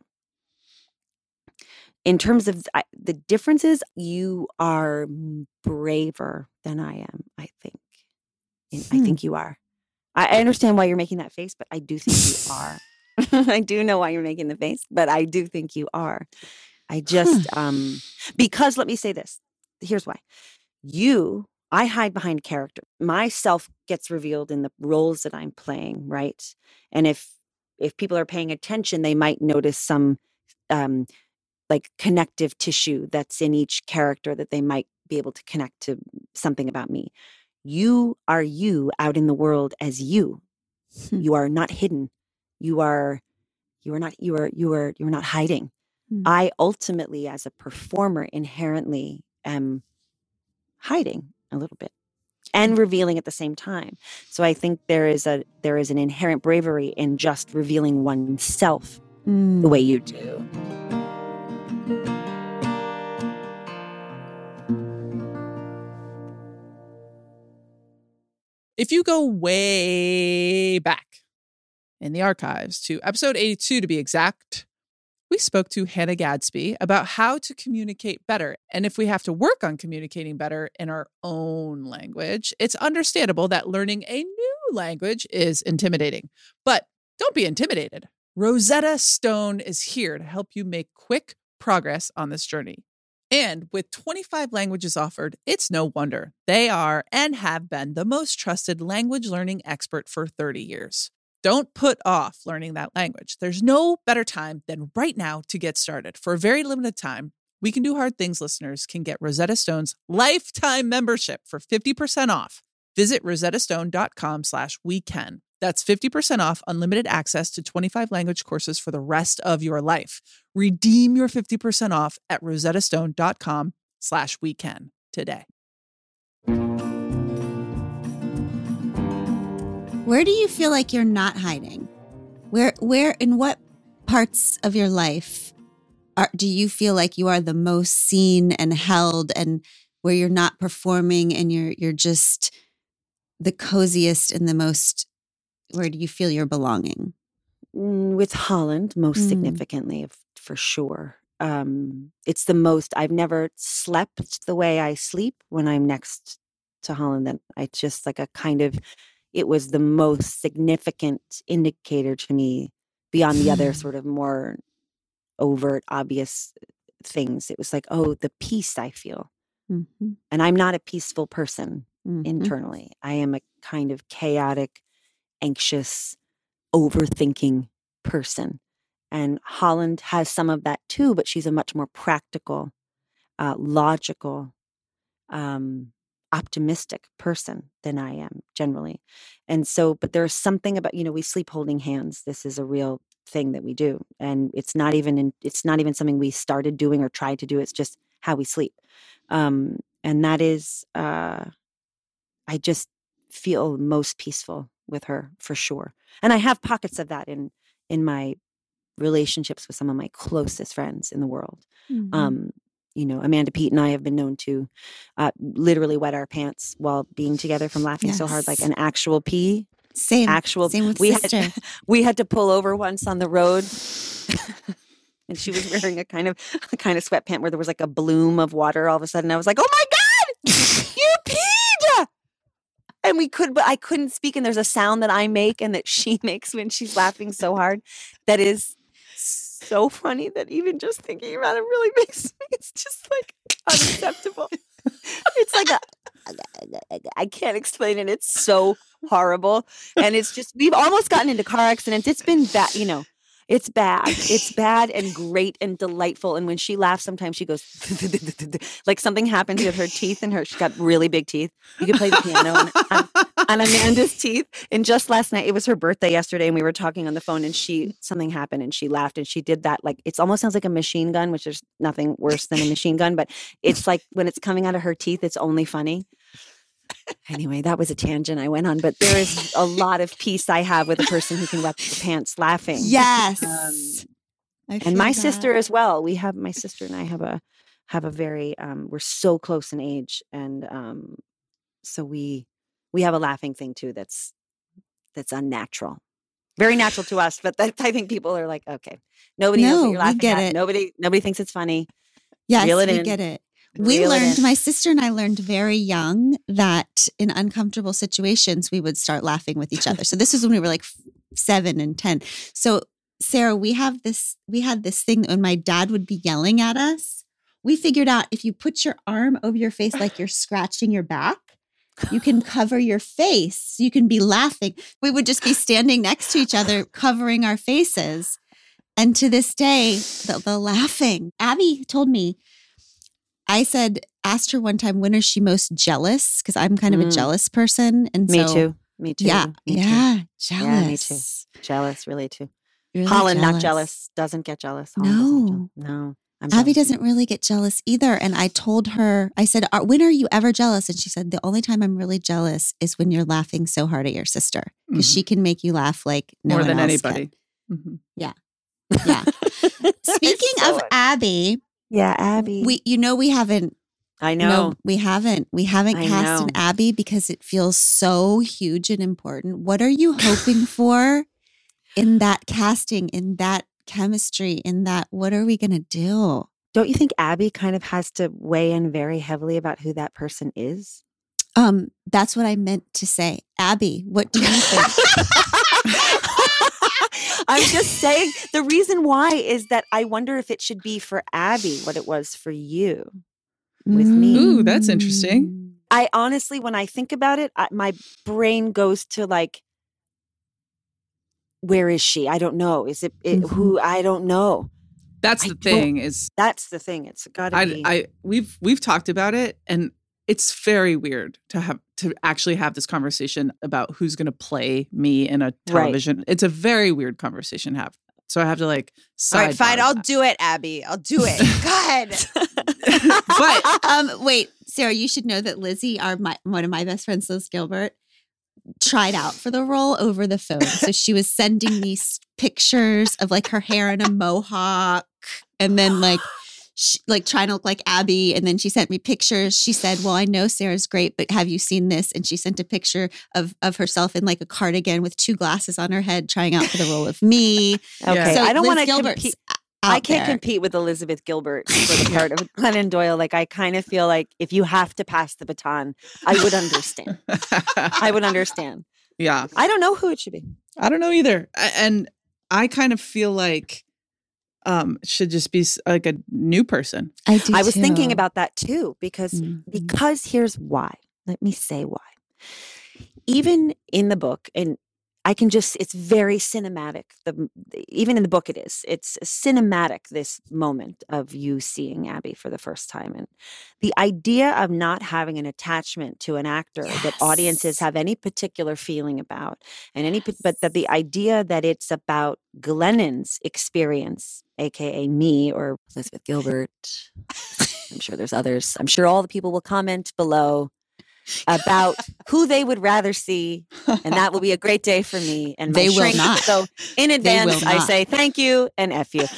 in terms of the differences, you are braver than I am, I think. I think you are. I understand why you're making that face, but I do think you are. I do know why you're making the face, but I do think you are. I just, because let me say this. Here's why. I hide behind character. Myself gets revealed in the roles that I'm playing, right? And if people are paying attention, they might notice some like connective tissue that's in each character that they might be able to connect to something about me. You are you out in the world as you. You are not hidden. You are not hiding. I ultimately, as a performer, inherently am hiding a little bit and revealing at the same time. So I think there is an inherent bravery in just revealing oneself the way you do. If you go way back in the archives to episode 82 to be exact, we spoke to Hannah Gadsby about how to communicate better. And if we have to work on communicating better in our own language, it's understandable that learning a new language is intimidating. But don't be intimidated. Rosetta Stone is here to help you make quick progress on this journey. And with 25 languages offered, it's no wonder they are and have been the most trusted language learning expert for 30 years. Don't put off learning that language. There's no better time than right now to get started. For a very limited time, We Can Do Hard Things listeners can get Rosetta Stone's lifetime membership for 50% off. Visit rosettastone.com/wecan. That's 50% off unlimited access to 25 language courses for the rest of your life. Redeem your 50% off at rosettastone.com/wecan today. Where do you feel like you're not hiding? Where in what parts of your life do you feel like you are the most seen and held, and where you're not performing and you're just the coziest and the most, where do you feel you're belonging? With Holland, most significantly, for sure. It's the most, I've never slept the way I sleep when I'm next to Holland. That I just like a kind of, it was the most significant indicator to me beyond the other sort of more overt, obvious things. It was like, oh, the peace I feel. Mm-hmm. And I'm not a peaceful person Mm-hmm. internally. I am a kind of chaotic, anxious, overthinking person. And Holland has some of that too, but she's a much more practical, logical, optimistic person than I am generally. And so, but there's something about, we sleep holding hands. This is a real thing that we do. And it's not even something we started doing or tried to do. It's just how we sleep. And that is, I just feel most peaceful with her for sure. And I have pockets of that in my relationships with some of my closest friends in the world. Mm-hmm. Amanda Pete and I have been known to literally wet our pants while being together from laughing so hard, like an actual pee. Same with we sister. We had to pull over once on the road. And she was wearing a kind of sweatpant where there was like a bloom of water. All of a sudden I was like, oh my God, you peed. And I couldn't speak. And there's a sound that I make and that she makes when she's laughing so hard. That is so funny that even just thinking about it really makes me, it's just like unacceptable. It's like I can't explain it. It's so horrible. And it's just, we've almost gotten into car accidents. It's been bad, it's bad. It's bad and great and delightful. And when she laughs, sometimes she goes like something happens with her teeth, and she's got really big teeth. You can play the piano on Amanda's teeth. And just last night, it was her birthday yesterday, and we were talking on the phone, and something happened, and she laughed, and she did that. Like, it almost sounds like a machine gun, which there's nothing worse than a machine gun, but it's like when it's coming out of her teeth, it's only funny. Anyway, that was a tangent I went on, but there is a lot of peace I have with a person who can wet the pants laughing. Yes. And my sister as well. My sister and I have a very, we're so close in age. And so we have a laughing thing too that's unnatural. Very natural to us, but I think people are like, okay, nobody knows what you're laughing get at. it. Nobody thinks it's funny. Yes, Reel it we in. get it. My sister and I learned very young that in uncomfortable situations, we would start laughing with each other. So this is when we were like 7 and 10. So Sarah, we had this thing that when my dad would be yelling at us, we figured out if you put your arm over your face like you're scratching your back, you can cover your face. You can be laughing. We would just be standing next to each other, covering our faces. And to this day, the laughing. Abby told me, asked her one time, when is she most jealous? Because I'm kind of a jealous person. And Me too. Yeah. Jealous. Yeah, me too. Jealous, really too. Really Holland, jealous. not jealous. Doesn't get jealous. No. I'm Abby jealous. doesn't really get jealous either. And I told her, I said, when are you ever jealous? And she said, the only time I'm really jealous is when you're laughing so hard at your sister. Because she can make you laugh like no more one than else anybody. can. Mm-hmm. Yeah. Speaking of Abby. Yeah, Abby. We haven't. I know. We haven't cast an Abby because it feels so huge and important. What are you hoping for in that casting, in that chemistry, in that, what are we going to do? Don't you think Abby kind of has to weigh in very heavily about who that person is? That's what I meant to say. Abby, what do you think? I'm just saying, the reason why is that I wonder if it should be for Abby what it was for you with me. Ooh, that's interesting. I honestly, when I think about it, my brain goes to like, where is she? I don't know. Is it who? I don't know. That's the thing. That's the thing. It's got to be. We've talked about it, and it's very weird to actually have this conversation about who's going to play me in a television. Right. It's a very weird conversation to have. So I have to like. All right, fine. I'll do it, Abby. I'll do it. Go ahead. But wait, Sarah, you should know that Lizzie, one of my best friends, Liz Gilbert, tried out for the role over the phone. So she was sending me pictures of like her hair in a mohawk, and then like like trying to look like Abby. And then she sent me pictures. She said, well, I know Sarah's great, but have you seen this? And she sent a picture of herself in like a cardigan with 2 glasses on her head trying out for the role of me. Okay, So I don't Liz want to Gilbert's compete. out I can't there. compete with Elizabeth Gilbert for the part of Glennon Doyle. Like, I kind of feel like if you have to pass the baton, I would understand. I would understand. Yeah. I don't know who it should be. I don't know either. And I kind of feel like it should just be like a new person. I do I was thinking too. about that too, because here's why. Let me say why. Even in the book, and I can just, it's very cinematic. Even in the book, it's cinematic, this moment of you seeing Abby for the first time. And the idea of not having an attachment to an actor that audiences have any particular feeling about, and but that the idea that it's about Glennon's experience, AKA me or Elizabeth Gilbert. I'm sure there's others. I'm sure all the people will comment below about who they would rather see, and that will be a great day for me. And my They will shrink. not. So in advance, will I not. say thank you and F you.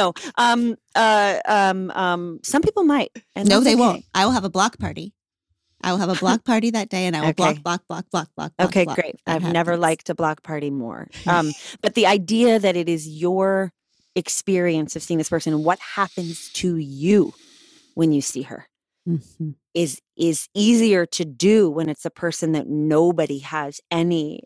Some people might. And No, that's they okay. won't. I will have a block party. I will have a block party that day, and I will Okay. block. Okay, block. great. That I've never happens. liked a block party more. But the idea that it is your experience of seeing this person and what happens to you when you see her Mhm. is easier to do when it's a person that nobody has any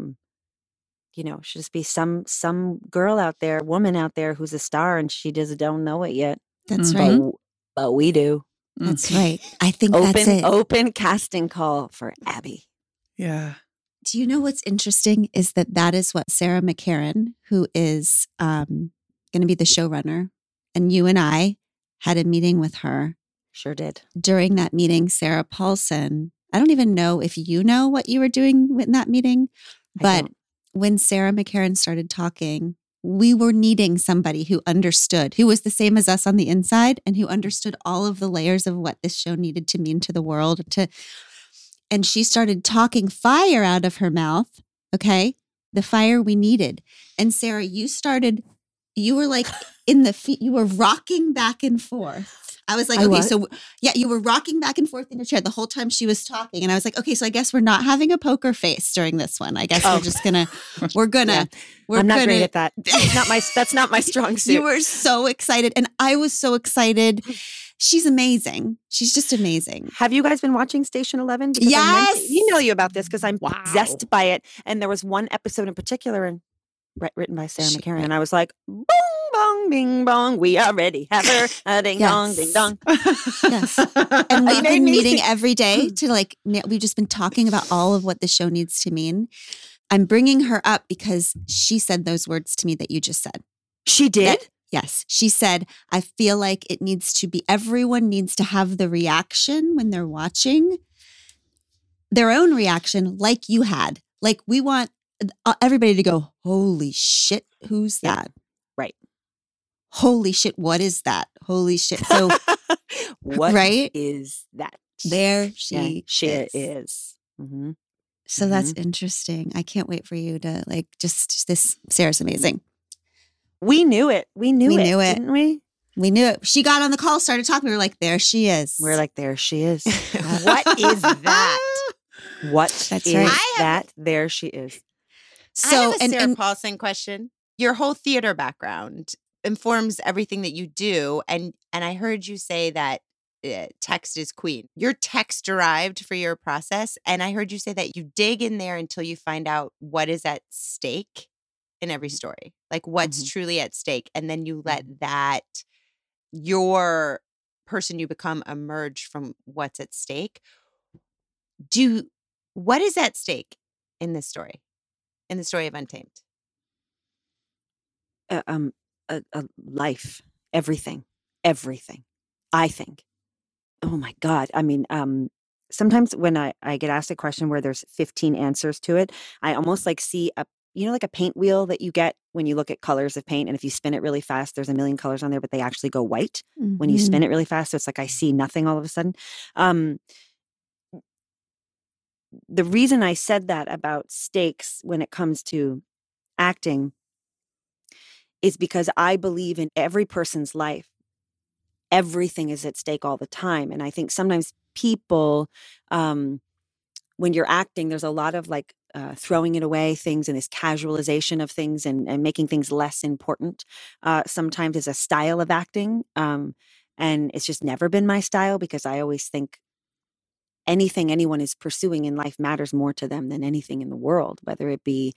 should just be some girl out there, woman out there who's a star, and she just don't know it yet. That's Mhm. right. But we do. That's right. I think that's it. Open casting call for Abby. Yeah. Do you know what's interesting is that is what Sarah McCarran, who is going to be the showrunner, and you and I had a meeting with her. Sure did. During that meeting, Sarah Paulson, I don't even know if you know what you were doing in that meeting, I but don't. when Sarah McCarran started talking, we were needing somebody who understood, who was the same as us on the inside, and who understood all of the layers of what this show needed to mean to the world. And she started talking fire out of her mouth, okay? The fire we needed. And Sarah, you were like in the feet, you were rocking back and forth. I was like, I okay, was? so yeah, you were rocking back and forth in your chair the whole time she was talking. And I was like, okay, so I guess we're not having a poker face during this one. I guess Oh. we're just gonna, Yeah. we're I'm not gonna, great at that. That's not my strong suit. You were so excited. And I was so excited. She's amazing. She's just amazing. Have you guys been watching Station 11? Because I meant to Yes. email you about this because I'm Wow. possessed by it. And there was one episode in particular and written by Sarah She- McCarran. And I was like, boom, bong, bing, bong. We already have her. Ding, dong, ding, dong. Yes. And we've made been me meeting think- every day to we've just been talking about all of what the show needs to mean. I'm bringing her up because she said those words to me that you just said. She did? Yes. She said, I feel like it needs to be, everyone needs to have the reaction when they're watching, their own reaction like you had. Like we want everybody to go, holy shit, who's Yeah. that? Right. Holy shit, what is that? Holy shit. So What right? is that? there Yeah, she is. is. Mm-hmm. So that's interesting. I can't wait for you to Sarah's amazing. We knew it. We knew We it, knew it. didn't we? We knew it. She got on the call, started talking. We were like, there she is. We're like, there she is. What is that? What That's is right. I have- that? There she is. I have a and, Sarah and Paulson question. Your whole theater background informs everything that you do, and I heard you say that text is queen. You're text derived for your process, and I heard you say that you dig in there until you find out what is at stake in every story, like what's truly at stake, and then you let that your person you become emerge from what's at stake. What is at stake in this story? In the story of Untamed? A life, everything, I think. Oh my God. I mean, sometimes when I get asked a question where there's 15 answers to it, I almost see like a paint wheel that you get when you look at colors of paint. And if you spin it really fast, there's a million colors on there, but they actually go white when you spin it really fast. So it's like I see nothing all of a sudden. The reason I said that about stakes when it comes to acting is because I believe in every person's life everything is at stake all the time. And I think sometimes people, when you're acting, there's a lot of like throwing it away things and this casualization of things and making things less important. Sometimes is a style of acting. And it's just never been my style, because I always think anything anyone is pursuing in life matters more to them than anything in the world, whether it be,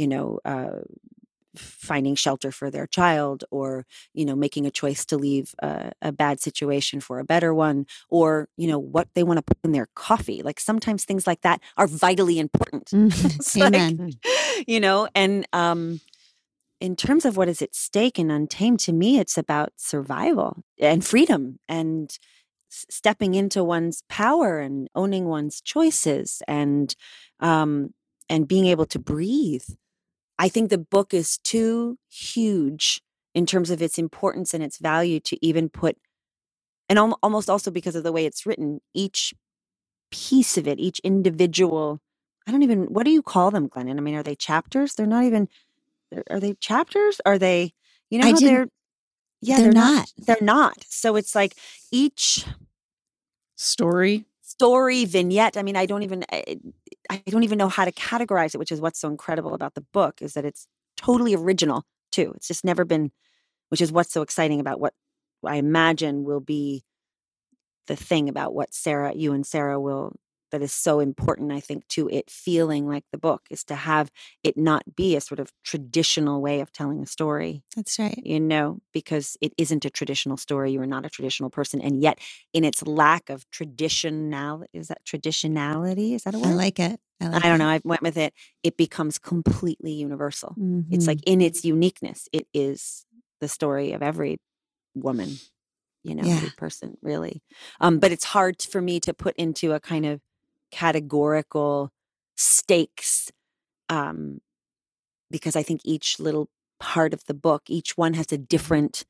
finding shelter for their child, or, making a choice to leave a bad situation for a better one, or, what they want to put in their coffee. Like sometimes things like that are vitally important. It's Amen. like, and in terms of what is at stake in Untamed, to me, it's about survival and freedom and stepping into one's power and owning one's choices and being able to breathe. I think the book is too huge in terms of its importance and its value to even put, and almost also because of the way it's written, each piece of it, each individual, what do you call them, Glennon? I mean, are they chapters? They're not even, are they chapters? Are they, they're not. They're not. So it's like each story, vignette. I mean, I don't even know how to categorize it, which is what's so incredible about the book, is that it's totally original too. It's just never been, which is what's so exciting about what I imagine will be the thing about what you and Sarah will, that is so important, I think, to it feeling like the book, is to have it not be a sort of traditional way of telling a story. That's right. Because it isn't a traditional story. You are not a traditional person. And yet in its lack of traditionality, is that a word? I like it. I don't know. I went with it. It becomes completely universal. Mm-hmm. It's like in its uniqueness, it is the story of every woman, every person, really. But it's hard for me to put into a kind of categorical stakes, because I think each little part of the book, each one has a different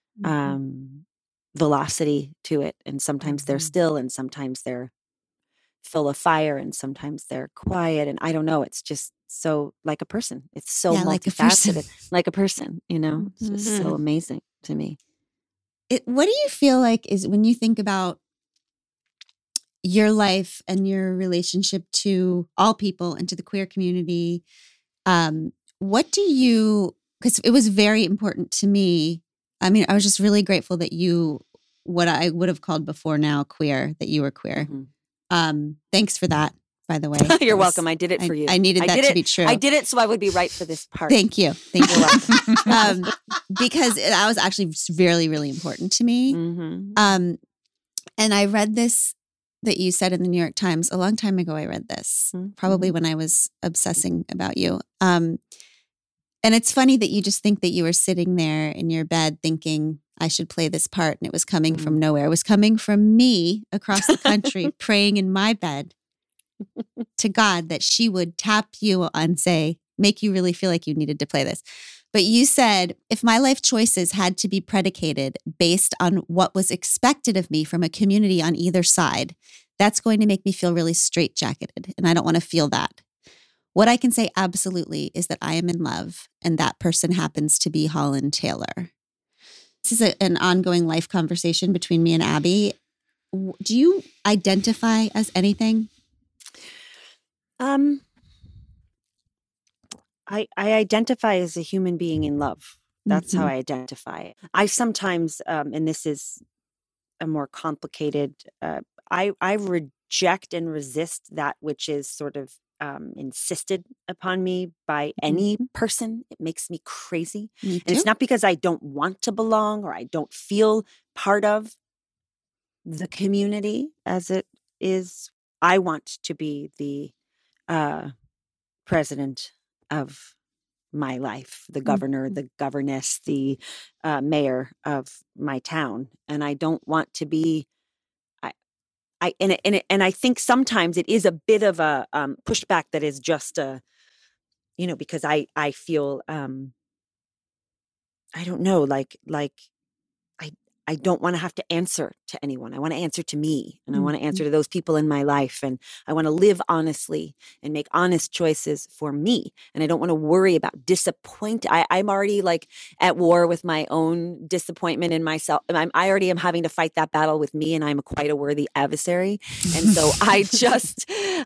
velocity to it. And sometimes they're still, and sometimes they're full of fire, and sometimes they're quiet. And I don't know, it's just so like a person. It's so multifaceted, like a person, It's just so amazing to me. What do you feel like is, when you think about your life and your relationship to all people and to the queer community, what do you, because it was very important to me. I mean, I was just really grateful that you, what I would have called before now queer, that you were queer. Mm-hmm. Thanks for that, by the way. You're welcome. I did it for you. I needed that to be true. I did it so I would be right for this part. Thank you. You're welcome. Because that was actually really, really important to me. Mm-hmm. And I read this that you said in the New York Times a long time ago. I read this, probably when I was obsessing about you. And it's funny that you just think that you were sitting there in your bed thinking, I should play this part. And it was coming from nowhere. It was coming from me across the country, praying in my bed to God that she would tap you and say, make you really feel like you needed to play this. But you said, if my life choices had to be predicated based on what was expected of me from a community on either side, that's going to make me feel really straitjacketed. And I don't want to feel that. What I can say absolutely is that I am in love, and that person happens to be Holland Taylor. This is an ongoing life conversation between me and Abby. Do you identify as anything? I identify as a human being in love. That's how I identify. I sometimes, and this is a more complicated, I reject and resist that which is sort of insisted upon me by any person. It makes me crazy. Me too. And it's not because I don't want to belong or I don't feel part of the community as it is. I want to be the president of my life, the governor, the governess, the mayor of my town. And I don't want to be, and I think sometimes it is a bit of a pushback that is just because I feel, I don't know, like I I don't want to have to answer to anyone. I want to answer to me, and I want to answer to those people in my life, and I want to live honestly and make honest choices for me. And I don't want to worry about disappoint. I'm already like at war with my own disappointment in myself. I already am having to fight that battle with me, and I'm quite a worthy adversary. And so I just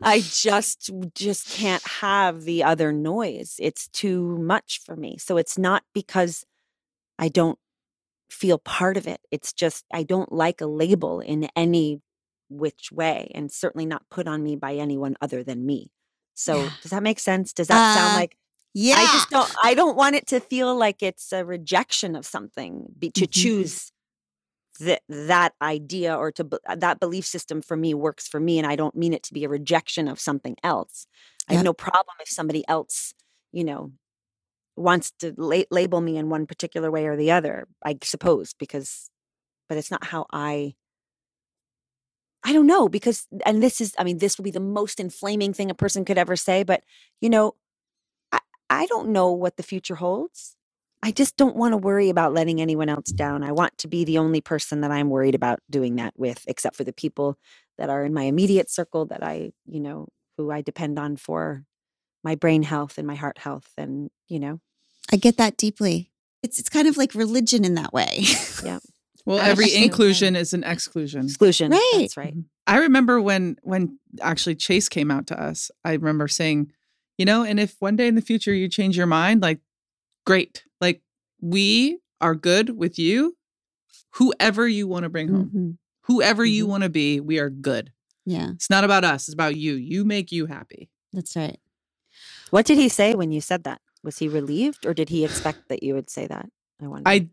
can't have the other noise. It's too much for me. So it's not because I don't feel part of it. It's just I don't like a label in any which way, and certainly not put on me by anyone other than me. So does that make sense? Does that sound like Yeah. I don't want it to feel like it's a rejection of something to choose that idea or that belief system for me works for me, and I don't mean it to be a rejection of something else. I have no problem if somebody else, wants to label me in one particular way or the other, I suppose, but it's not how I don't know, because, and this will be the most inflaming thing a person could ever say, but, I don't know what the future holds. I just don't want to worry about letting anyone else down. I want to be the only person that I'm worried about doing that with, except for the people that are in my immediate circle that I, who I depend on for my brain health and my heart health. And, I get that deeply. It's kind of like religion in that way. Yeah. Well, every inclusion is an exclusion. Exclusion. Right. That's right. I remember when actually Chase came out to us, I remember saying, and if one day in the future you change your mind, like, great. Like, we are good with you. Whoever you want to bring home, whoever you want to be, we are good. Yeah. It's not about us. It's about you. You make you happy. That's right. What did he say when you said that? Was he relieved, or did he expect that you would say that? I wonder. I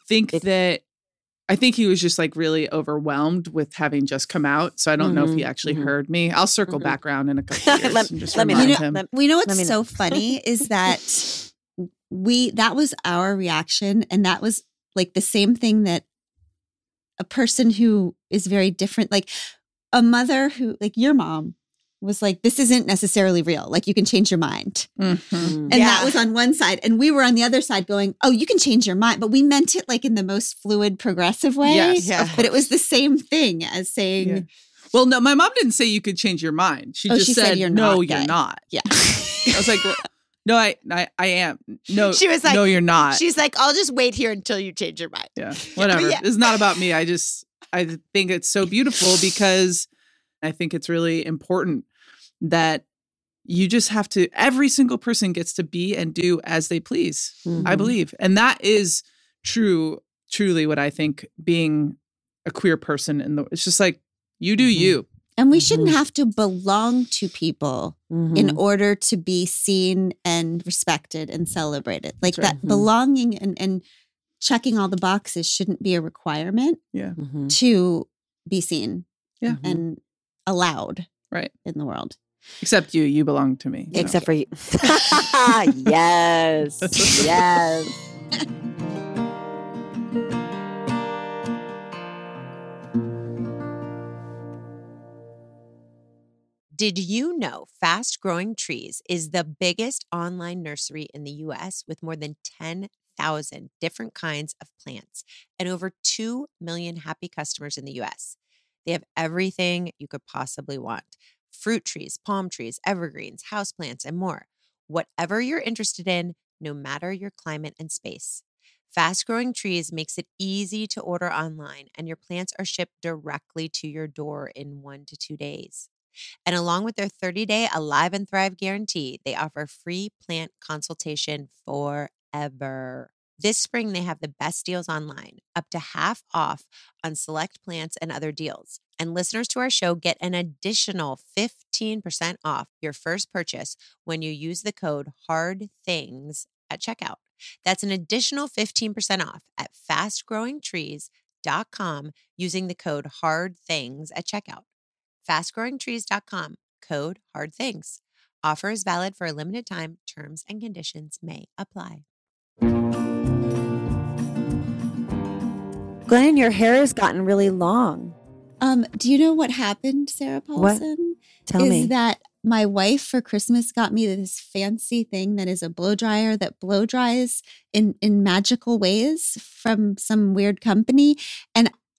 think he was just like really overwhelmed with having just come out. So I don't know if he actually heard me. I'll circle back around in a couple of years and just remind him. We know what's so funny is that that was our reaction. And that was like the same thing that a person who is very different, like a mother who, like your mom, was like, this isn't necessarily real. Like, you can change your mind. And that was on one side. And we were on the other side going, oh, you can change your mind. But we meant it like in the most fluid, progressive way. Yes, yeah. But it was the same thing as saying. Yeah. Well, no, my mom didn't say you could change your mind. She just said, you're no, not you're not. Yeah. I was like, well, no, I am. No, she was like, no, you're not. She's like, I'll just wait here until you change your mind. Yeah, whatever. Yeah. It's not about me. I think it's so beautiful because I think it's really important that you just have to, every single person gets to be and do as they please, I believe. And that is truly what I think being a queer person it's just like, you do you. And we shouldn't have to belong to people in order to be seen and respected and celebrated. Like that belonging and checking all the boxes shouldn't be a requirement to be seen and allowed in the world. Except you belong to me. Except for you. Yes. Yes. Did you know Fast Growing Trees is the biggest online nursery in the U.S. with more than 10,000 different kinds of plants and over 2 million happy customers in the U.S.? They have everything you could possibly want. Fruit trees, palm trees, evergreens, houseplants, and more. Whatever you're interested in, no matter your climate and space. Fast Growing Trees makes it easy to order online, and your plants are shipped directly to your door in 1 to 2 days. And along with their 30-day Alive and Thrive guarantee, they offer free plant consultation forever. This spring, they have the best deals online, up to half off on select plants and other deals. And listeners to our show get an additional 15% off your first purchase when you use the code HARDTHINGS at checkout. That's an additional 15% off at fastgrowingtrees.com using the code HARDTHINGS at checkout. Fastgrowingtrees.com, code HARDTHINGS. Offer is valid for a limited time. Terms and conditions may apply. Glennon, your hair has gotten really long. Do you know what happened, Sarah Paulson? Tell me. Is that my wife for Christmas got me this fancy thing that is a blow dryer that blow dries in magical ways from some weird company. And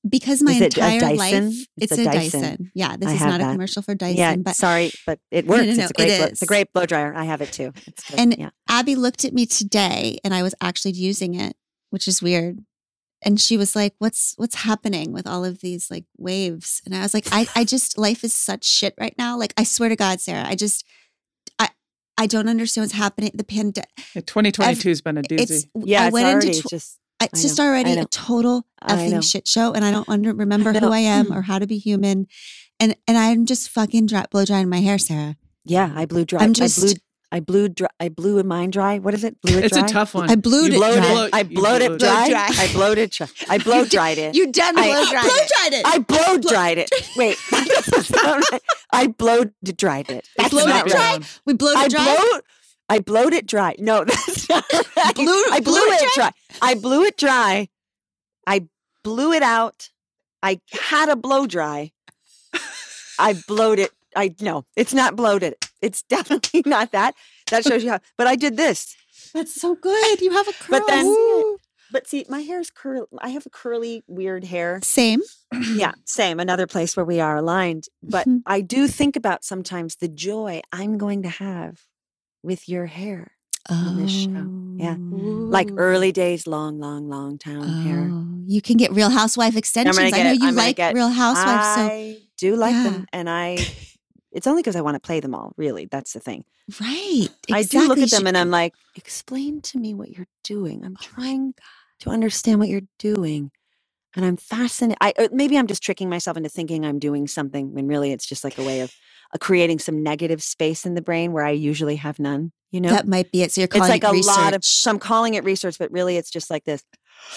because my Is it a entire Dyson? life, It's it's a a Dyson. Dyson. Yeah, this I is have not a that. commercial for Dyson, Yeah, but sorry, but it No, works. no, no, It's a great, it it's a is. great blow dryer. I have it too. It's good. And yeah. Abby looked at me today, and I was actually using it, which is weird. And she was like, "What's happening with all of these like waves?" And I was like, "I just life is such shit right now. Like, I swear to God, Sarah, I don't understand what's happening. The pandemic. 2022 has been a doozy. It's Yeah, I it's went already into just. it's I just know, already I know. a total I know. effing shit show, and I don't remember who know. I am or how to be human, and I'm just fucking blow drying my hair, Sarah. Yeah, I blew dry. I'm just- I blew mine dry. What is it? Blew it It's dry? a tough one. I blowed You it Blowed dry. it. I blowed it blowed dry. dry. I blowed it dry. I blow dried it. You done I- blow dried it. I blow dried it. Wait, that doesn't sound right. I blow dried it. That's Blowed not it right. dry? We blowed it dry. I blowed it dry. No, that's not right. I blew it dry. I blew it dry. I blew it out. I had a blow dry. I blowed it. No, it's not bloated. It's definitely not that. That shows you how. But I did this. That's so good. You have a curl. But then, Ooh. but see, my hair is curly. I have a curly, weird hair. Same. Yeah, same. Another place where we are aligned. But Mhm. I do think about sometimes the joy I'm going to have with your hair on this show. Yeah. Like early days, long town hair. Oh, you can get Real Housewife extensions. I get know it. you I'm gonna like get- Real Housewives. I do like Yeah. them. And it's only because I want to play them all, really. That's the thing. So right. I do look exactly. at them and I'm like, explain to me what you're doing. I'm trying to understand what you're doing. And I'm fascinated. Maybe I'm just tricking myself into thinking I'm doing something when really it's just like a way of creating some negative space in the brain where I usually have none, you know? That might be it. So you're calling It's like it a research. lot of, so I'm calling it research, but really it's just like this.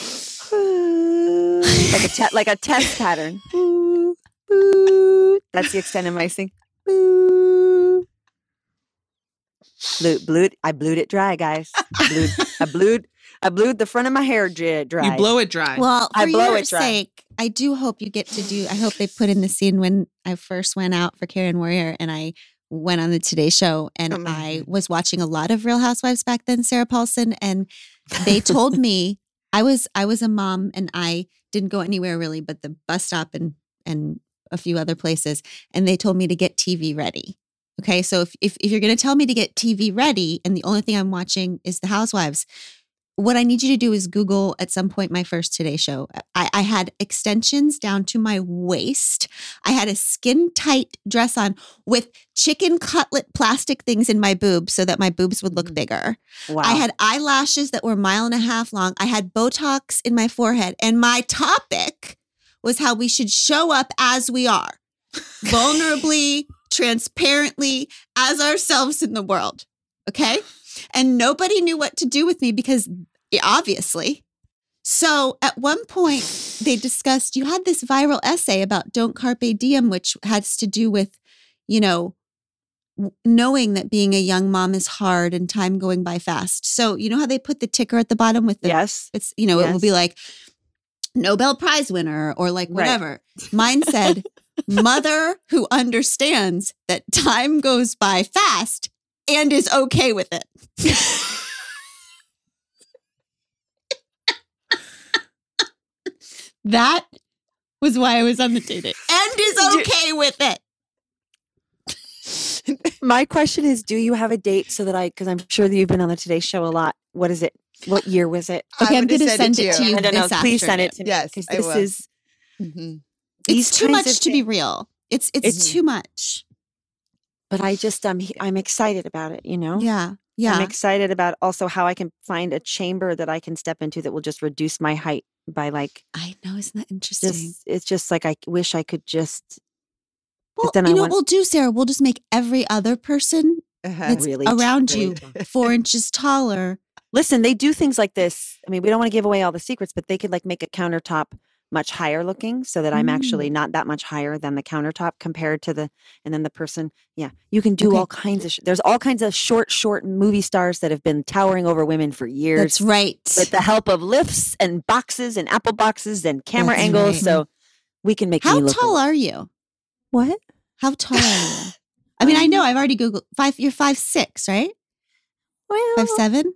like a test pattern. That's the extent of my sing. I blew it dry, guys. I blew the front of my hair dry. You blow it dry. Well, for I blow your it dry. sake, I do hope you get to do. I hope they put in the scene when I first went out for Carrie and Warrior, and I went on the Today Show, and Oh my I God. was watching a lot of Real Housewives back then, Sarah Paulson, and they told me I was a mom, and I didn't go anywhere really, but the bus stop and a few other places, and they told me to get TV ready. Okay, so if you're going to tell me to get TV ready, and the only thing I'm watching is The Housewives, what I need you to do is Google at some point my first Today Show. I had extensions down to my waist. I had a skin tight dress on with chicken cutlet plastic things in my boobs so that my boobs would look bigger. Wow. I had eyelashes that were a mile and a half long. I had Botox in my forehead. And my topic was how we should show up as we are, vulnerably, transparently, as ourselves in the world. Okay? And nobody knew what to do with me because obviously. So at one point they discussed, you had this viral essay about don't carpe diem, which has to do with, knowing that being a young mom is hard and time going by fast. So you know how they put the ticker at the bottom with the, yes. it's, it will be like Nobel Prize winner or like Right. whatever. Mine said, mother who understands that time goes by fast and is okay with it. That was why I was on the date. And is okay with it. My question is, do you have a date so that because I'm sure that you've been on the Today Show a lot. What is it? What year was it? Okay, I'm going to send it to you. I don't know. this Please send afternoon. it to me. Yes, Because I this will. is Mhm. these It's too kinds much of to be things. real. It's It's- too much. But I'm excited about it, Yeah. I'm Yeah. excited about also how I can find a chamber that I can step into that will just reduce my height by like I know. Isn't that interesting? it's just like I wish I could just Well, then I you know want- what we'll do, Sarah? We'll just make every other person Uh-huh. that's really around really you 4 inches taller. Listen, they do things like this. I mean, we don't want to give away all the secrets, but they could like make a countertop much higher looking so that I'm actually not that much higher than the countertop compared to and then the person. Yeah. You can do Okay. all kinds of, there's all kinds of short movie stars that have been towering over women for years. That's right. With the help of lifts and boxes and Apple boxes and camera That's angles. right. So we can make How me look. tall are you? What? How tall are you? I mean, I know I've already Googled you're 5'6", right? Well, 5'7"?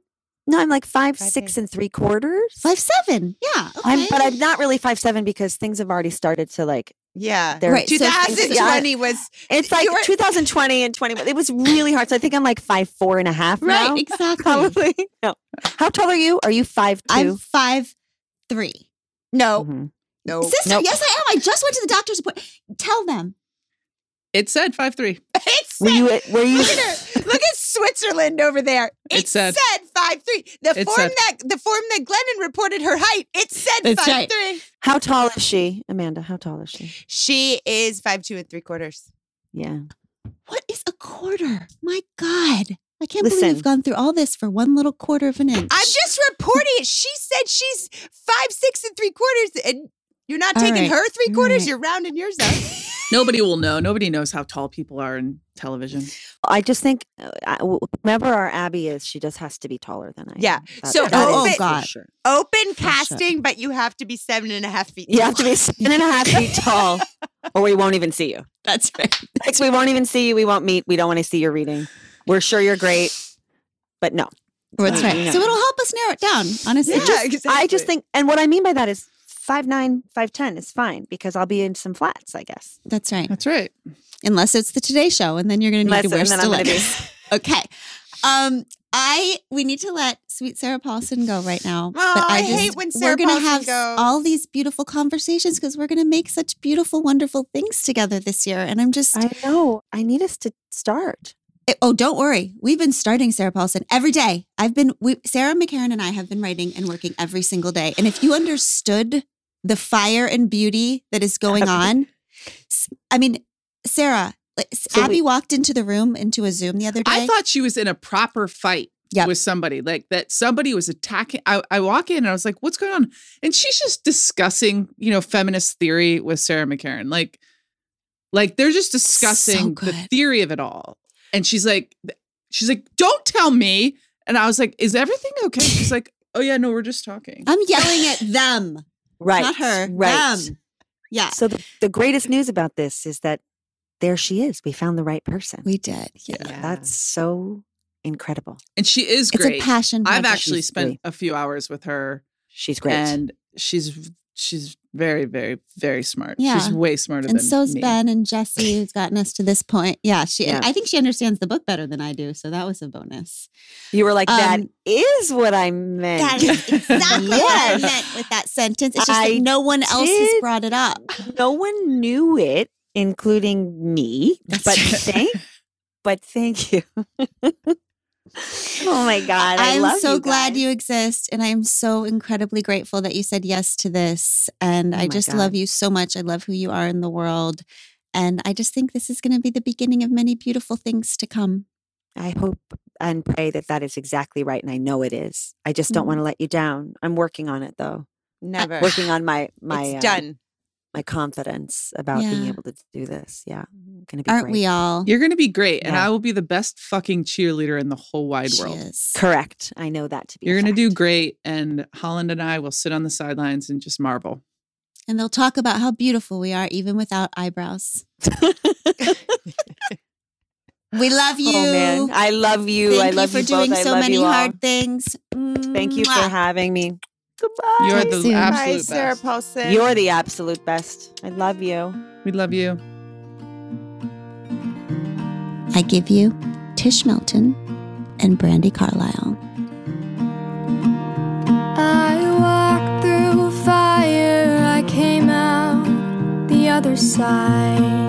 No, I'm like 5'6" 5'8". 3/4. 5'7". Yeah. Okay. But I'm not really 5'7" because things have already started to like. Yeah. They're- Right, so- 2020 was. It's like You were- 2020 and 21. It was really hard. So I think I'm like 5'4.5" now. Right, exactly. Probably. No. How tall are you? Are you 5'2"? I'm 5'3". No. Mhm. No. Sister, Nope. yes, I am. I just went to the doctor's appointment. Tell them. It said 5'3". It's Were you? Were you? Look at her. Look at Switzerland over there. It said- said 5'3". The It form said- that Glennon reported her height, it said That's 5'3". right. How tall is she, Amanda? How tall is she? She is 5'2" 3/4. Yeah. What is a quarter? My God. I can't believe Listen. we've gone through all this for 1 1/4 of an inch. I'm just reporting it. She said she's 5'6" 3/4, and you're not All taking right. her 3/4. Right. You're rounding yours up. Nobody will know. Nobody knows how tall people are in television. I just think whomever our Abby is, she just has to be taller than I am. Yeah. That- So, that oh, is for God. sure. Open casting, but you have to be 7.5 feet. You have to be 7.5 feet tall, or we won't even see you. That's right. Like, we won't even see you. We won't meet. We don't want to see your reading. We're sure you're great, but no. That's right. No. So it'll help us narrow it down, honestly. Yeah, I just think, and what I mean by that is 5'9", 5'10" is fine because I'll be in some flats, I guess. That's right. That's right. Unless it's the Today Show, and then you're going to need to wear And then I'm gonna be- stilettos. Okay. We need to let sweet Sarah Paulson go right now. Oh, But I hate when Sarah we're gonna Paulson have goes. all these beautiful conversations because we're going to make such beautiful, wonderful things together this year. And I'm just, I know. I need us to start. oh, don't worry. We've been starting Sarah Paulson every day. Sarah McCarran and I have been writing and working every single day. And if you understood the fire and beauty that is going on, I mean, Sarah, So Abby walked into the room, into a Zoom the other day. I thought she was in a proper fight Yep. with somebody, like that somebody was attacking. I walk in and I was like, what's going on? And she's just discussing, feminist theory with Sarah McCarran. Like they're just discussing the good. theory of it all. And she's like, don't tell me. And I was like, is everything okay? She's like, oh yeah, no, we're just talking. I'm yelling at them, Right. not her. Right. Them. Yeah, So the greatest news about this is that there she is. We found the right person. we did. Yeah. That's so incredible. And she is It's great. a passion I've project. actually She's spent great. a few hours with her, She's great. and she's very, very, very smart. Yeah. She's way smarter And than so's me. Ben and Jesse, who's gotten us to this point. Yeah, Yeah. I think she understands the book better than I do, so that was a bonus. You were like, that Um, is what I meant. That is exactly what I Yes. meant with that sentence. It's just I that no one else has did. brought it up. No one knew it, including me. That's But right. thank you. Oh my God. I I'm love so you glad guys. you exist. And I'm so incredibly grateful that you said yes to this. And Oh I my just God. love you so much. I love who you are in the world. And I just think this is going to be the beginning of many beautiful things to come. I hope and pray that that is exactly right. And I know it is. I just don't Mhm. want to let you down. I'm working on it though. Never. Working on my It's done. my confidence about being Yeah. able to do this. Yeah. Gonna be Aren't great. we all? You're going to be great, and Yeah. I will be the best fucking cheerleader in the whole wide She world. is. Correct. I know that to be. You're a going to do fact. great, and Holland and I will sit on the sidelines and just marvel. And they'll talk about how beautiful we are, even without eyebrows. We love you. Oh man, I love you. Thank I love you for you doing both. I so love many you all. hard things. Thank you for Mwah. having me. Goodbye. You're Talk the soon. Bye, absolute Sarah best. Paulson. You're the absolute best. I love you. We love you. I give you Tish Melton and Brandy Carlisle. I walked through fire, I came out the other side.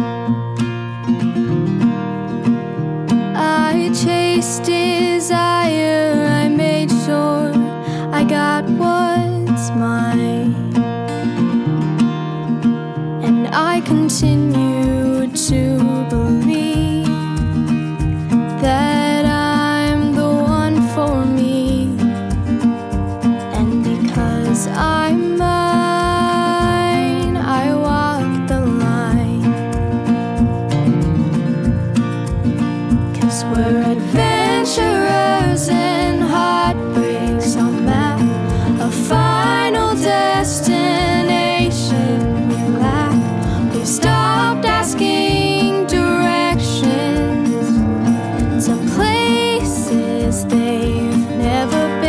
I chased desire, I made sure I got what's mine. And I continue to believe that I'm the one for me. And because I'm mine, I walk the line. 'Cause we're adventurers and heartbreaks on map, a final destination we lack. We've stopped asking directions to places they've never been.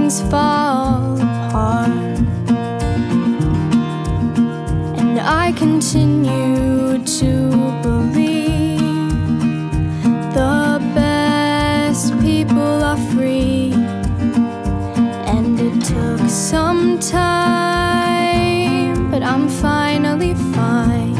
things fall apart, and I continue to believe the best people are free. And it took some time, but I'm finally fine,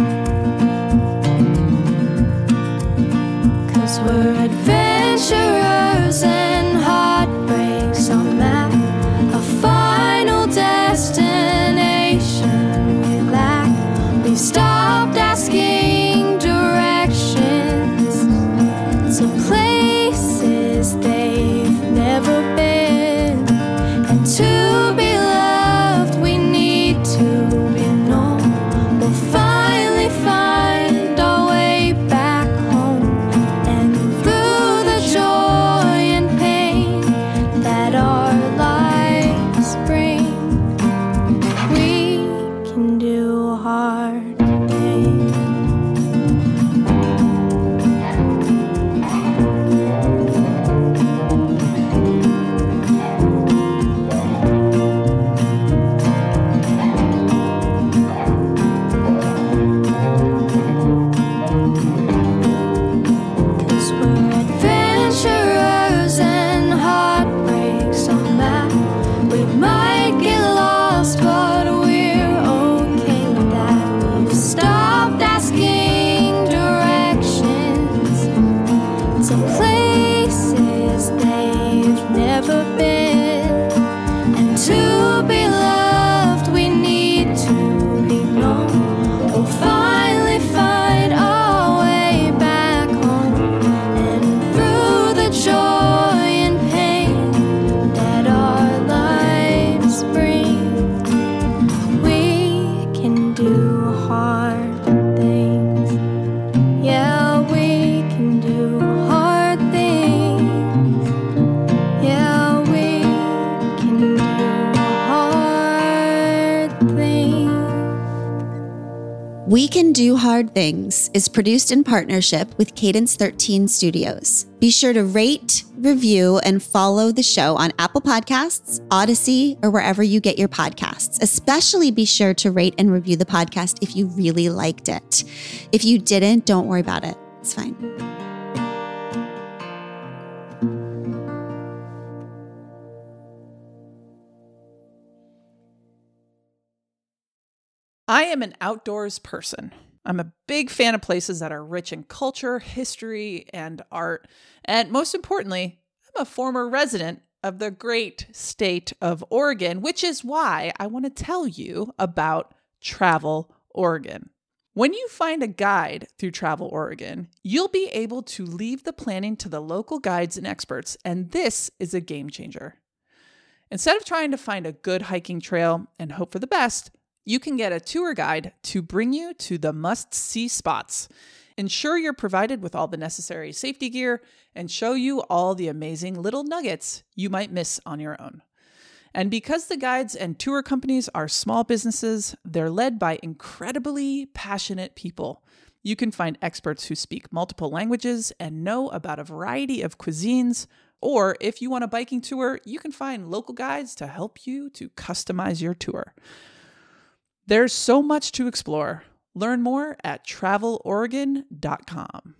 'cause we're adventurers and heartbreaks on that a final destination we lack. We've stopped asking directions to places they've never been, and to be loved we need to be known. We'll finally find our way back home, and through the joy and pain that our lives bring, we can do hard things. Cause we're adventurers and heartbreaks on that. We might get lost, but we're okay with that. We've stopped asking directions to places they've never been, and to be loved we need to be known. We'll finally find our way back home, and through the joy and pain that our lives bring, we can do hard things. Yeah, we can do hard things. Yeah, we can do hard things. We Can Do Hard Things is produced in partnership with Cadence 13 Studios. Be sure to rate, review, and follow the show on Apple Podcasts, Odyssey, or wherever you get your podcasts. Especially be sure to rate and review the podcast if you really liked it. If you didn't, don't worry about it. It's fine. I am an outdoors person. I'm a big fan of places that are rich in culture, history, and art. And most importantly, I'm a former resident of the great state of Oregon, which is why I want to tell you about Travel Oregon. When you find a guide through Travel Oregon, you'll be able to leave the planning to the local guides and experts, and this is a game changer. Instead of trying to find a good hiking trail and hope for the best, you can get a tour guide to bring you to the must-see spots, ensure you're provided with all the necessary safety gear, and show you all the amazing little nuggets you might miss on your own. And because the guides and tour companies are small businesses, they're led by incredibly passionate people. You can find experts who speak multiple languages and know about a variety of cuisines. Or if you want a biking tour, you can find local guides to help you to customize your tour. There's so much to explore. Learn more at traveloregon.com.